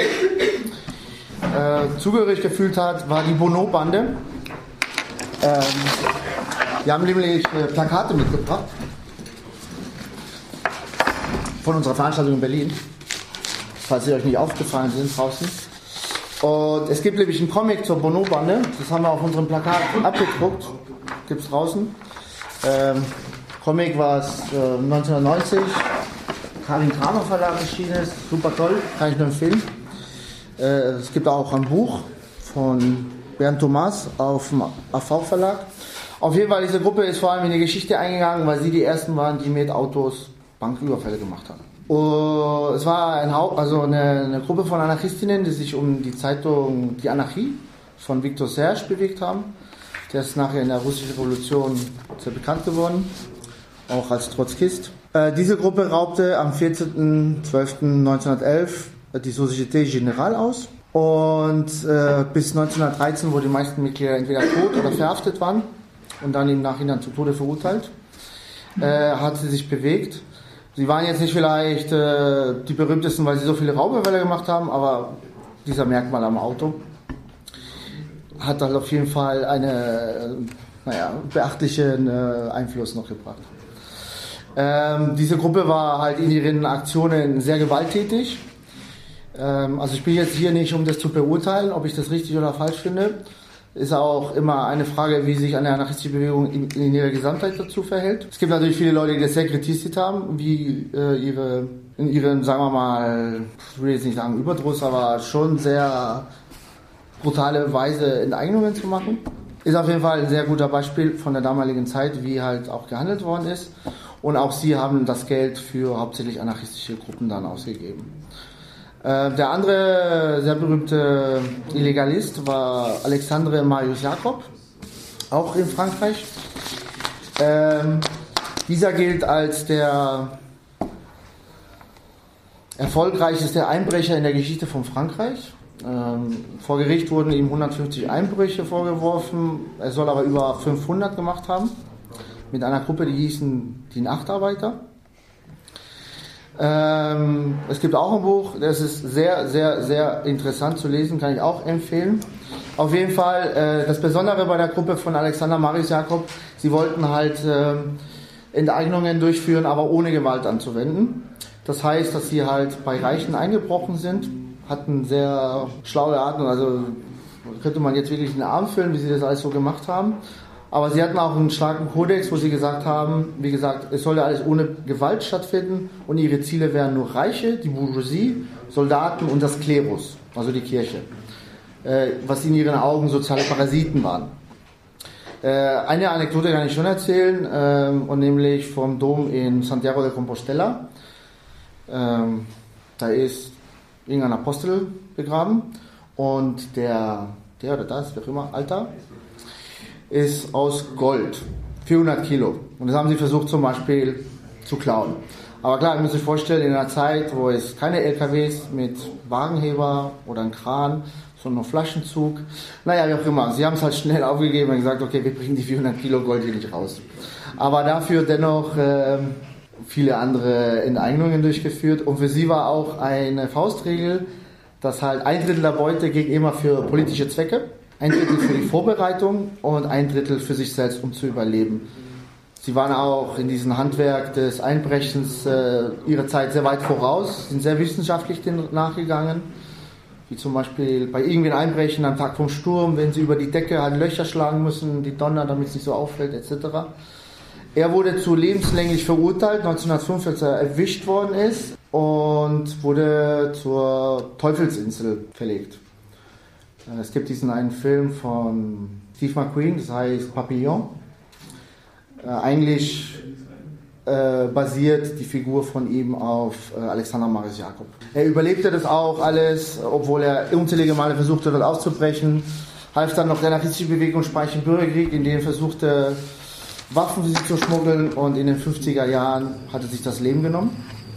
Speaker 4: zugehörig gefühlt hat, war die Bonneau-Bande. Wir haben nämlich Plakate mitgebracht von unserer Veranstaltung in Berlin, falls sie euch nicht aufgefallen sind draußen. Und es gibt nämlich einen Comic zur Bonneau-Bande, das haben wir auf unserem Plakat abgedruckt, gibt es draußen. Comic war es 1990, Karin Kramer Verlag erschienen ist, super toll, kann ich nur empfehlen. Es gibt auch ein Buch von Bernd Thomas auf dem AV Verlag. Auf jeden Fall, diese Gruppe ist vor allem in die Geschichte eingegangen, weil sie die ersten waren, die mit Autos Banküberfälle gemacht haben. Und es war eine Gruppe von Anarchistinnen, die sich um die Zeitung Die Anarchie von Viktor Serge bewegt haben. Der ist nachher in der russischen Revolution sehr bekannt geworden, auch als Trotzkist. Diese Gruppe raubte am 14.12.1911 die Société Générale aus und bis 1913, wo die meisten Mitglieder entweder tot oder verhaftet waren und dann im Nachhinein zu Tode verurteilt, hat sie sich bewegt. Sie waren jetzt nicht vielleicht die berühmtesten, weil sie so viele Raubüberfälle gemacht haben, aber dieser Merkmal am Auto hat halt auf jeden Fall einen beachtlichen Einfluss noch gebracht. Diese Gruppe war halt in ihren Aktionen sehr gewalttätig. Also ich bin jetzt hier nicht, um das zu beurteilen, ob ich das richtig oder falsch finde. Ist auch immer eine Frage, wie sich eine anarchistische Bewegung in ihrer Gesamtheit dazu verhält. Es gibt natürlich viele Leute, die das sehr kritisiert haben, wie in ihren, sagen wir mal, ich will jetzt nicht sagen Überdruss, aber schon sehr brutale Weise Enteignungen zu machen. Ist auf jeden Fall ein sehr guter Beispiel von der damaligen Zeit, wie halt auch gehandelt worden ist. Und auch sie haben das Geld für hauptsächlich anarchistische Gruppen dann ausgegeben. Der andere sehr berühmte Illegalist war Alexandre Marius Jacob, auch in Frankreich. Dieser gilt als der erfolgreichste Einbrecher in der Geschichte von Frankreich. Vor Gericht wurden ihm 150 Einbrüche vorgeworfen, er soll aber über 500 gemacht haben, mit einer Gruppe, die hießen die Nachtarbeiter. Es gibt auch ein Buch, das ist sehr, sehr, sehr interessant zu lesen, kann ich auch empfehlen. Auf jeden Fall, das Besondere bei der Gruppe von Alexander Marius Jacob, sie wollten halt Enteignungen durchführen, aber ohne Gewalt anzuwenden. Das heißt, dass sie halt bei Reichen eingebrochen sind, hatten sehr schlaue Arten, also könnte man jetzt wirklich einen Arm füllen, wie sie das alles so gemacht haben. Aber sie hatten auch einen starken Kodex, wo sie gesagt haben, wie gesagt, es soll ja alles ohne Gewalt stattfinden und ihre Ziele wären nur Reiche, die Bourgeoisie, Soldaten und das Klerus. also die Kirche, was in ihren Augen soziale Parasiten waren. Eine Anekdote kann ich schon erzählen, und nämlich vom Dom in Santiago de Compostela. Da ist irgendein Apostel begraben und der oder das, wie auch immer, Altar, ist aus Gold, 400 Kilo. Und das haben sie versucht zum Beispiel zu klauen. Aber klar, ihr müsst euch vorstellen, in einer Zeit, wo es keine LKWs mit Wagenheber oder ein Kran, sondern nur Flaschenzug. Naja, wie auch immer. Sie haben es halt schnell aufgegeben und gesagt, okay, wir bringen die 400 Kilo Gold hier nicht raus. Aber dafür dennoch viele andere Enteignungen durchgeführt. Und für sie war auch eine Faustregel, dass halt 1/3 der Beute ging immer für politische Zwecke, 1/3 für die Vorbereitung und 1/3 für sich selbst, um zu überleben. Sie waren auch in diesem Handwerk des Einbrechens ihrer Zeit sehr weit voraus, sind sehr wissenschaftlich nachgegangen, wie zum Beispiel bei irgendwie einem Einbrechen am Tag vom Sturm, wenn sie über die Decke halt Löcher schlagen müssen, die Donner, damit es nicht so auffällt, etc. Er wurde zu lebenslänglich verurteilt, 1905, als er erwischt worden ist, und wurde zur Teufelsinsel verlegt. Es gibt diesen einen Film von Steve McQueen, das heißt Papillon. Eigentlich basiert die Figur von ihm auf Alexander Marius Jakob. Er überlebte das auch alles, obwohl er unzählige Male versuchte, dort aufzubrechen. Half dann noch der anarchistische Bewegung Spanischen Bürgerkrieg, in dem versuchte, Waffen für sie zu schmuggeln, und in den 50er Jahren hat er sich das Leben genommen.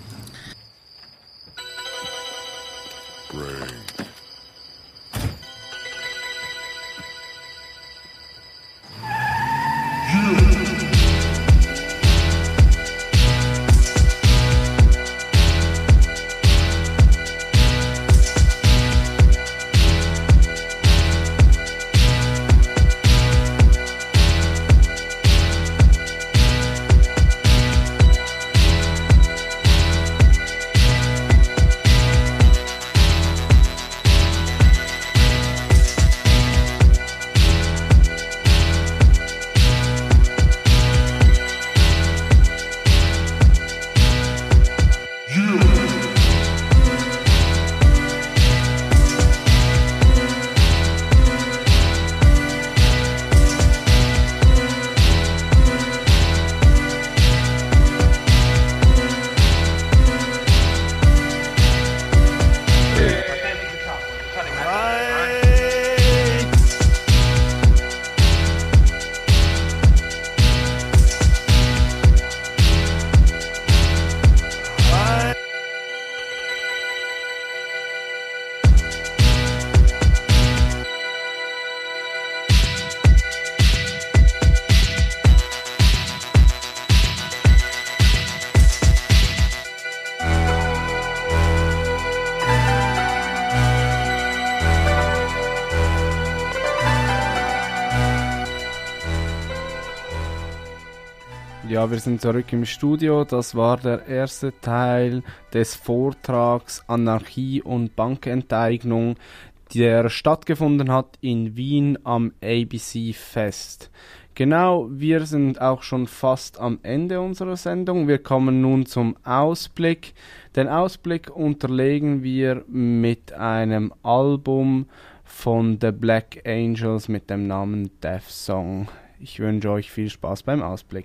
Speaker 1: Ja, wir sind zurück im Studio. Das war der erste Teil des Vortrags Anarchie und Bankenteignung, der stattgefunden hat in Wien am ABC Fest. Genau, wir sind auch schon fast am Ende unserer Sendung. Wir kommen nun zum Ausblick. Den Ausblick unterlegen wir mit einem Album von The Black Angels mit dem Namen Death Song. Ich wünsche euch viel Spaß beim Ausblick.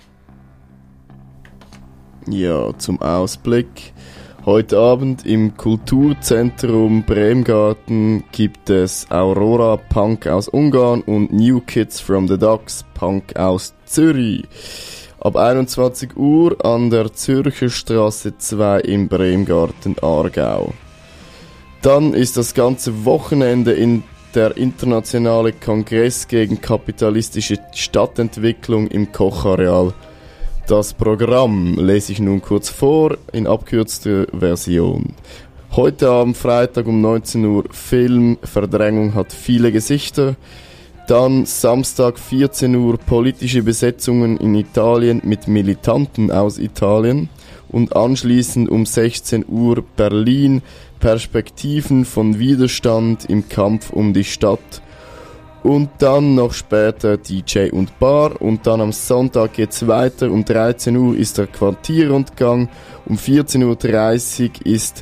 Speaker 2: Ja, zum Ausblick. Heute Abend im Kulturzentrum Bremgarten gibt es Aurora Punk aus Ungarn und New Kids from the Docks Punk aus Zürich. Ab 21 Uhr an der Zürcher Straße 2 im Bremgarten Aargau. Dann ist das ganze Wochenende in der internationale Kongress gegen kapitalistische Stadtentwicklung im Kochareal. Das Programm lese ich nun kurz vor, in abkürzter Version. Heute Abend, Freitag um 19 Uhr, Film Verdrängung hat viele Gesichter. Dann Samstag 14 Uhr, politische Besetzungen in Italien mit Militanten aus Italien. Und anschließend um 16 Uhr Berlin, Perspektiven von Widerstand im Kampf um die Stadt. Und dann noch später DJ und Bar, und dann am Sonntag geht's weiter. Um 13 Uhr ist der Quartierrundgang, um 14.30 Uhr ist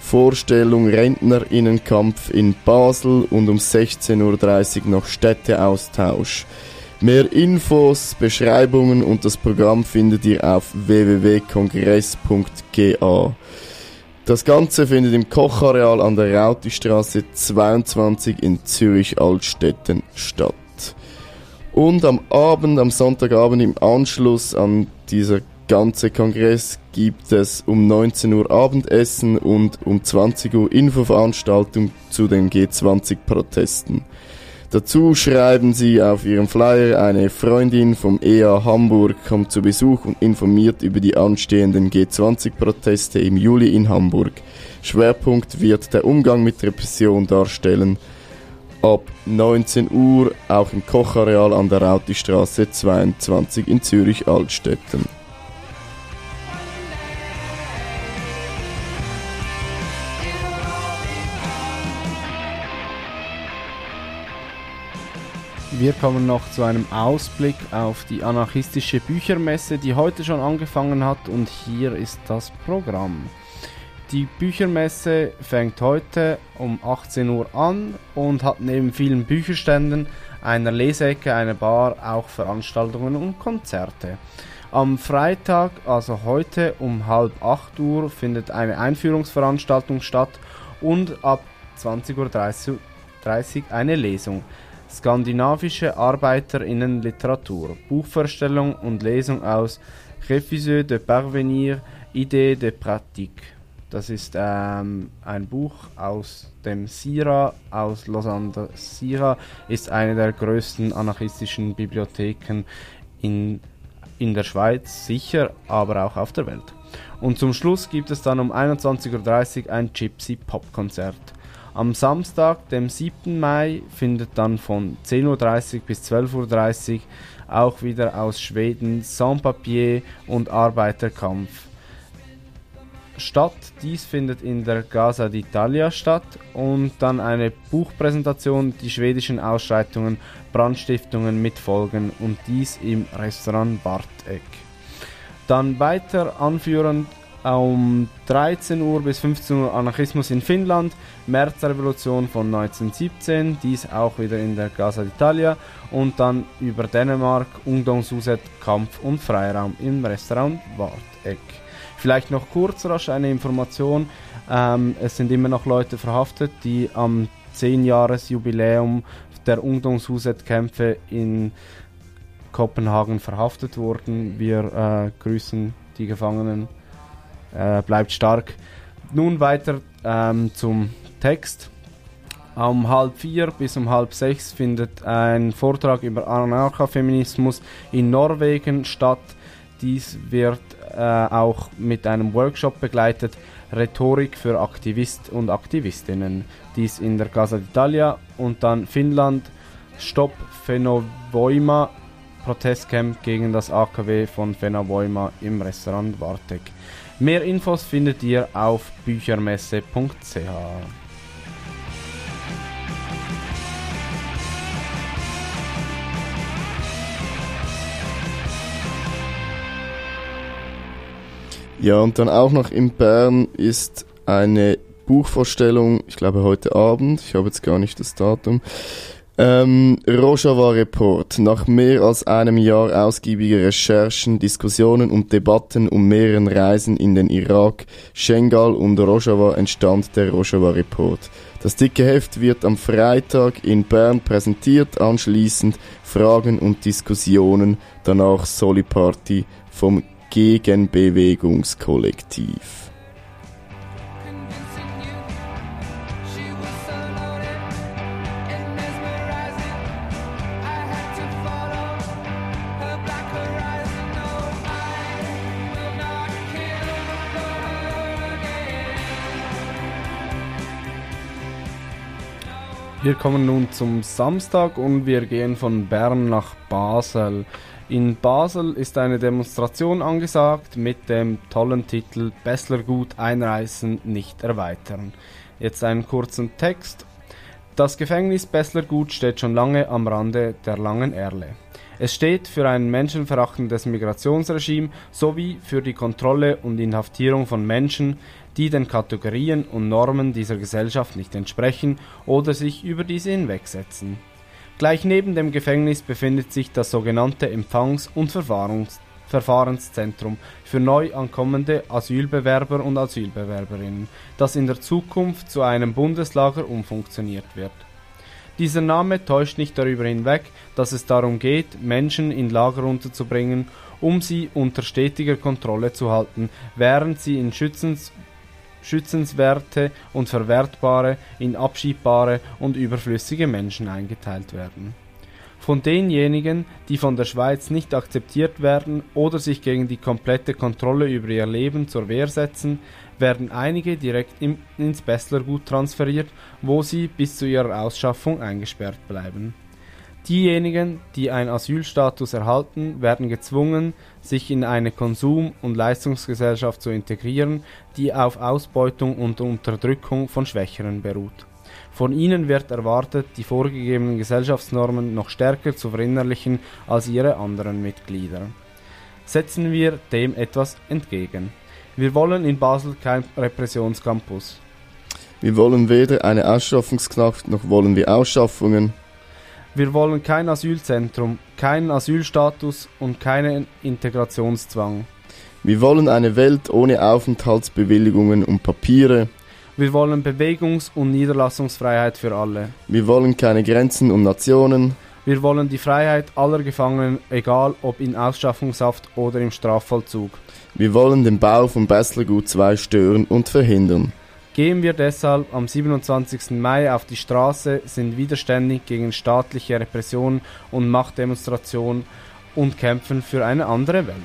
Speaker 2: Vorstellung Rentnerinnenkampf in Basel und um 16.30 Uhr noch Städteaustausch. Mehr Infos, Beschreibungen und das Programm findet ihr auf www.kongress.ga. Das Ganze findet im Kochareal an der Rautistraße 22 in Zürich-Altstetten statt. Und am Sonntagabend im Anschluss an dieser ganze Kongress gibt es um 19 Uhr Abendessen und um 20 Uhr Infoveranstaltung zu den G20-Protesten. Dazu schreiben sie auf ihrem Flyer, eine Freundin vom EA Hamburg kommt zu Besuch und informiert über die anstehenden G20-Proteste im Juli in Hamburg. Schwerpunkt wird der Umgang mit Repression darstellen. Ab 19 Uhr auch im Kochareal an der Rautistraße 22 in Zürich-Altstetten.
Speaker 1: Wir kommen noch zu einem Ausblick auf die anarchistische Büchermesse, die heute schon angefangen hat, und hier ist das Programm. Die Büchermesse fängt heute um 18 Uhr an und hat neben vielen Bücherständen, einer Leseecke, einer Bar auch Veranstaltungen und Konzerte. Am Freitag, also heute um 7:30 Uhr, findet eine Einführungsveranstaltung statt und ab 20.30 Uhr eine Lesung. Skandinavische ArbeiterInnen-Literatur, Buchvorstellung und Lesung aus Refusés de parvenir, Idées de pratique. Das ist ein Buch aus dem SIRA aus Lausanne. SIRA ist eine der größten anarchistischen Bibliotheken in der Schweiz, sicher, aber auch auf der Welt. Und zum Schluss gibt es dann um 21.30 Uhr ein Gypsy-Pop-Konzert. Am Samstag, dem 7. Mai, findet dann von 10.30 Uhr bis 12.30 Uhr auch wieder aus Schweden Sans-Papier und Arbeiterkampf statt. Dies findet in der Casa d'Italia statt und dann eine Buchpräsentation, die schwedischen Ausschreitungen, Brandstiftungen mit Folgen, und dies im Restaurant Bartek. Dann weiter anführend um 13 Uhr bis 15 Uhr Anarchismus in Finnland, Märzrevolution von 1917, dies auch wieder in der Casa d'Italia, und dann über Dänemark, Ungdomshuset, Kampf und Freiraum im Restaurant Warteck. Vielleicht noch kurz rasch eine Information, es sind immer noch Leute verhaftet, die am 10-Jahres-Jubiläum der Ungdomshuset-Kämpfe in Kopenhagen verhaftet wurden. Wir grüßen die Gefangenen. Bleibt stark. Nun weiter zum Text. Um 3:30 bis um 5:30 findet ein Vortrag über Anarchafeminismus in Norwegen statt. Dies wird auch mit einem Workshop begleitet, Rhetorik für Aktivist und Aktivistinnen. Dies in der Casa d'Italia. Und dann Finnland, Stopp Fennovoima, Protestcamp gegen das AKW von Fennovoima im Restaurant Warteck. Mehr Infos findet ihr auf büchermesse.ch.
Speaker 2: Ja, und dann auch noch in Bern ist eine Buchvorstellung, ich glaube heute Abend, ich habe jetzt gar nicht das Datum. Rojava Report. Nach mehr als einem Jahr ausgiebiger Recherchen, Diskussionen und Debatten um mehreren Reisen in den Irak, Schengal und Rojava entstand der Rojava Report. Das dicke Heft wird am Freitag in Bern präsentiert, anschließend Fragen und Diskussionen, danach Soli-Party vom Gegenbewegungskollektiv.
Speaker 1: Wir kommen nun zum Samstag und wir gehen von Bern nach Basel. In Basel ist eine Demonstration angesagt mit dem tollen Titel Besslergut einreißen, nicht erweitern. Jetzt einen kurzen Text. Das Gefängnis Besslergut steht schon lange am Rande der Langen Erle. Es steht für ein menschenverachtendes Migrationsregime sowie für die Kontrolle und Inhaftierung von Menschen, die den Kategorien und Normen dieser Gesellschaft nicht entsprechen oder sich über diese hinwegsetzen. Gleich neben dem Gefängnis befindet sich das sogenannte Empfangs- und Verfahrenszentrum für neu ankommende Asylbewerber und Asylbewerberinnen, das in der Zukunft zu einem Bundeslager umfunktioniert wird. Dieser Name täuscht nicht darüber hinweg, dass es darum geht, Menschen in Lager unterzubringen, um sie unter stetiger Kontrolle zu halten, während sie in schützenswerte und verwertbare, in abschiebbare und überflüssige Menschen eingeteilt werden. Von denjenigen, die von der Schweiz nicht akzeptiert werden oder sich gegen die komplette Kontrolle über ihr Leben zur Wehr setzen, werden einige direkt ins Besslergut transferiert, wo sie bis zu ihrer Ausschaffung eingesperrt bleiben. Diejenigen, die einen Asylstatus erhalten, werden gezwungen, sich in eine Konsum- und Leistungsgesellschaft zu integrieren, die auf Ausbeutung und Unterdrückung von Schwächeren beruht. Von ihnen wird erwartet, die vorgegebenen Gesellschaftsnormen noch stärker zu verinnerlichen als ihre anderen Mitglieder. Setzen wir dem etwas entgegen. Wir wollen in Basel kein Repressionscampus.
Speaker 2: Wir wollen weder eine Ausschaffungsknacht noch wollen wir Ausschaffungen.
Speaker 1: Wir wollen kein Asylzentrum, keinen Asylstatus und keinen Integrationszwang.
Speaker 2: Wir wollen eine Welt ohne Aufenthaltsbewilligungen und Papiere.
Speaker 1: Wir wollen Bewegungs- und Niederlassungsfreiheit für alle.
Speaker 2: Wir wollen keine Grenzen und Nationen.
Speaker 1: Wir wollen die Freiheit aller Gefangenen, egal ob in Ausschaffungshaft oder im Strafvollzug.
Speaker 2: Wir wollen den Bau von Besslergut 2 stören und verhindern.
Speaker 1: Gehen wir deshalb am 27. Mai auf die Straße, sind widerständig gegen staatliche Repression und Machtdemonstration und kämpfen für eine andere Welt.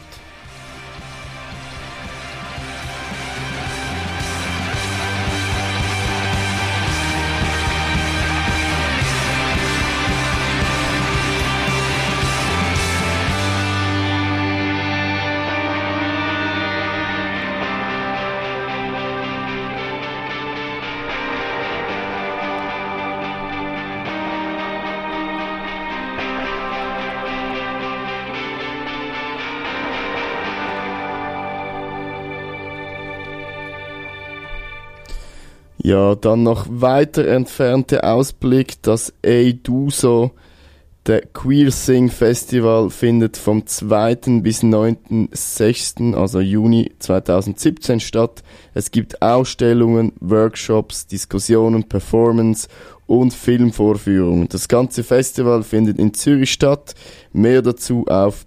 Speaker 2: Ja, dann noch weiter entfernte Ausblick, das EIDUSO, der Queer Sing Festival, findet vom 2. bis 9.6., also Juni 2017 statt. Es gibt Ausstellungen, Workshops, Diskussionen, Performance und Filmvorführungen. Das ganze Festival findet in Zürich statt. Mehr dazu auf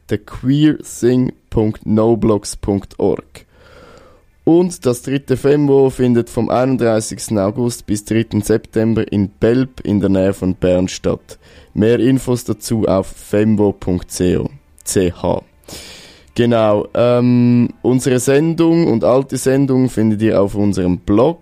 Speaker 2: thequeersing.noblogs.org. Und das 3. Femwo findet vom 31. August bis 3. September in Belp in der Nähe von Bern statt. Mehr Infos dazu auf femwo.ch. Genau, unsere Sendung und alte Sendungen findet ihr auf unserem Blog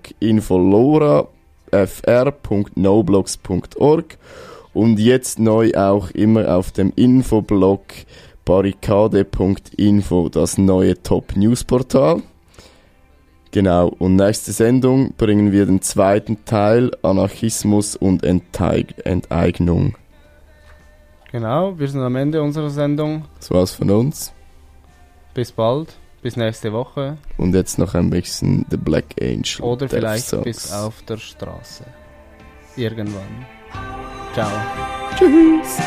Speaker 2: infolora.fr.noblogs.org und jetzt neu auch immer auf dem Infoblog barrikade.info, das neue Top-News-Portal. Genau, und nächste Sendung bringen wir den 2. Teil, Anarchismus und Enteignung.
Speaker 1: Genau, wir sind am Ende unserer Sendung.
Speaker 2: Das war's von uns.
Speaker 1: Bis bald, bis nächste Woche.
Speaker 2: Und jetzt noch ein bisschen The Black Angel.
Speaker 1: Oder
Speaker 2: Death
Speaker 1: vielleicht
Speaker 2: Songs.
Speaker 1: bis auf der Straße. Irgendwann. Ciao.
Speaker 2: Tschüss.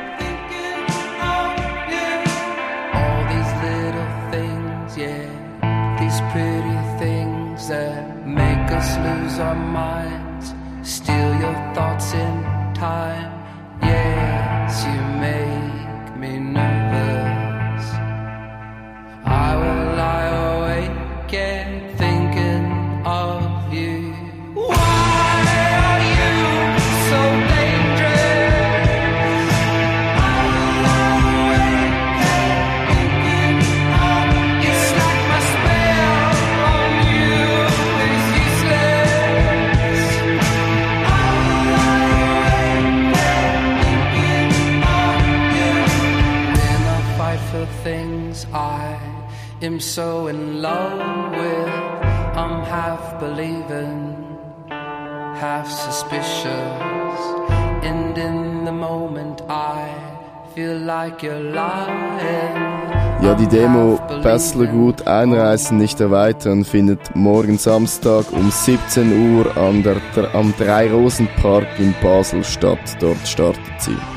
Speaker 7: All these little things, yeah, these pretty things that make us lose our minds, steal your thoughts in time. Yes, you make me nervous. I will lie awake and thinking of you. Why are you so dangerous? I will lie awake and thinking of you. It's like my spell on you is useless. I will lie awake and thinking of you. When I fight for things I am so in love with, I'm half believing, half suspicious, and in the moment I feel like you're lying.
Speaker 2: Ja, die Demo Besslergut einreißen, nicht erweitern findet morgen Samstag um 17 Uhr am Drei-Rosen-Park in Basel statt. Dort startet sie.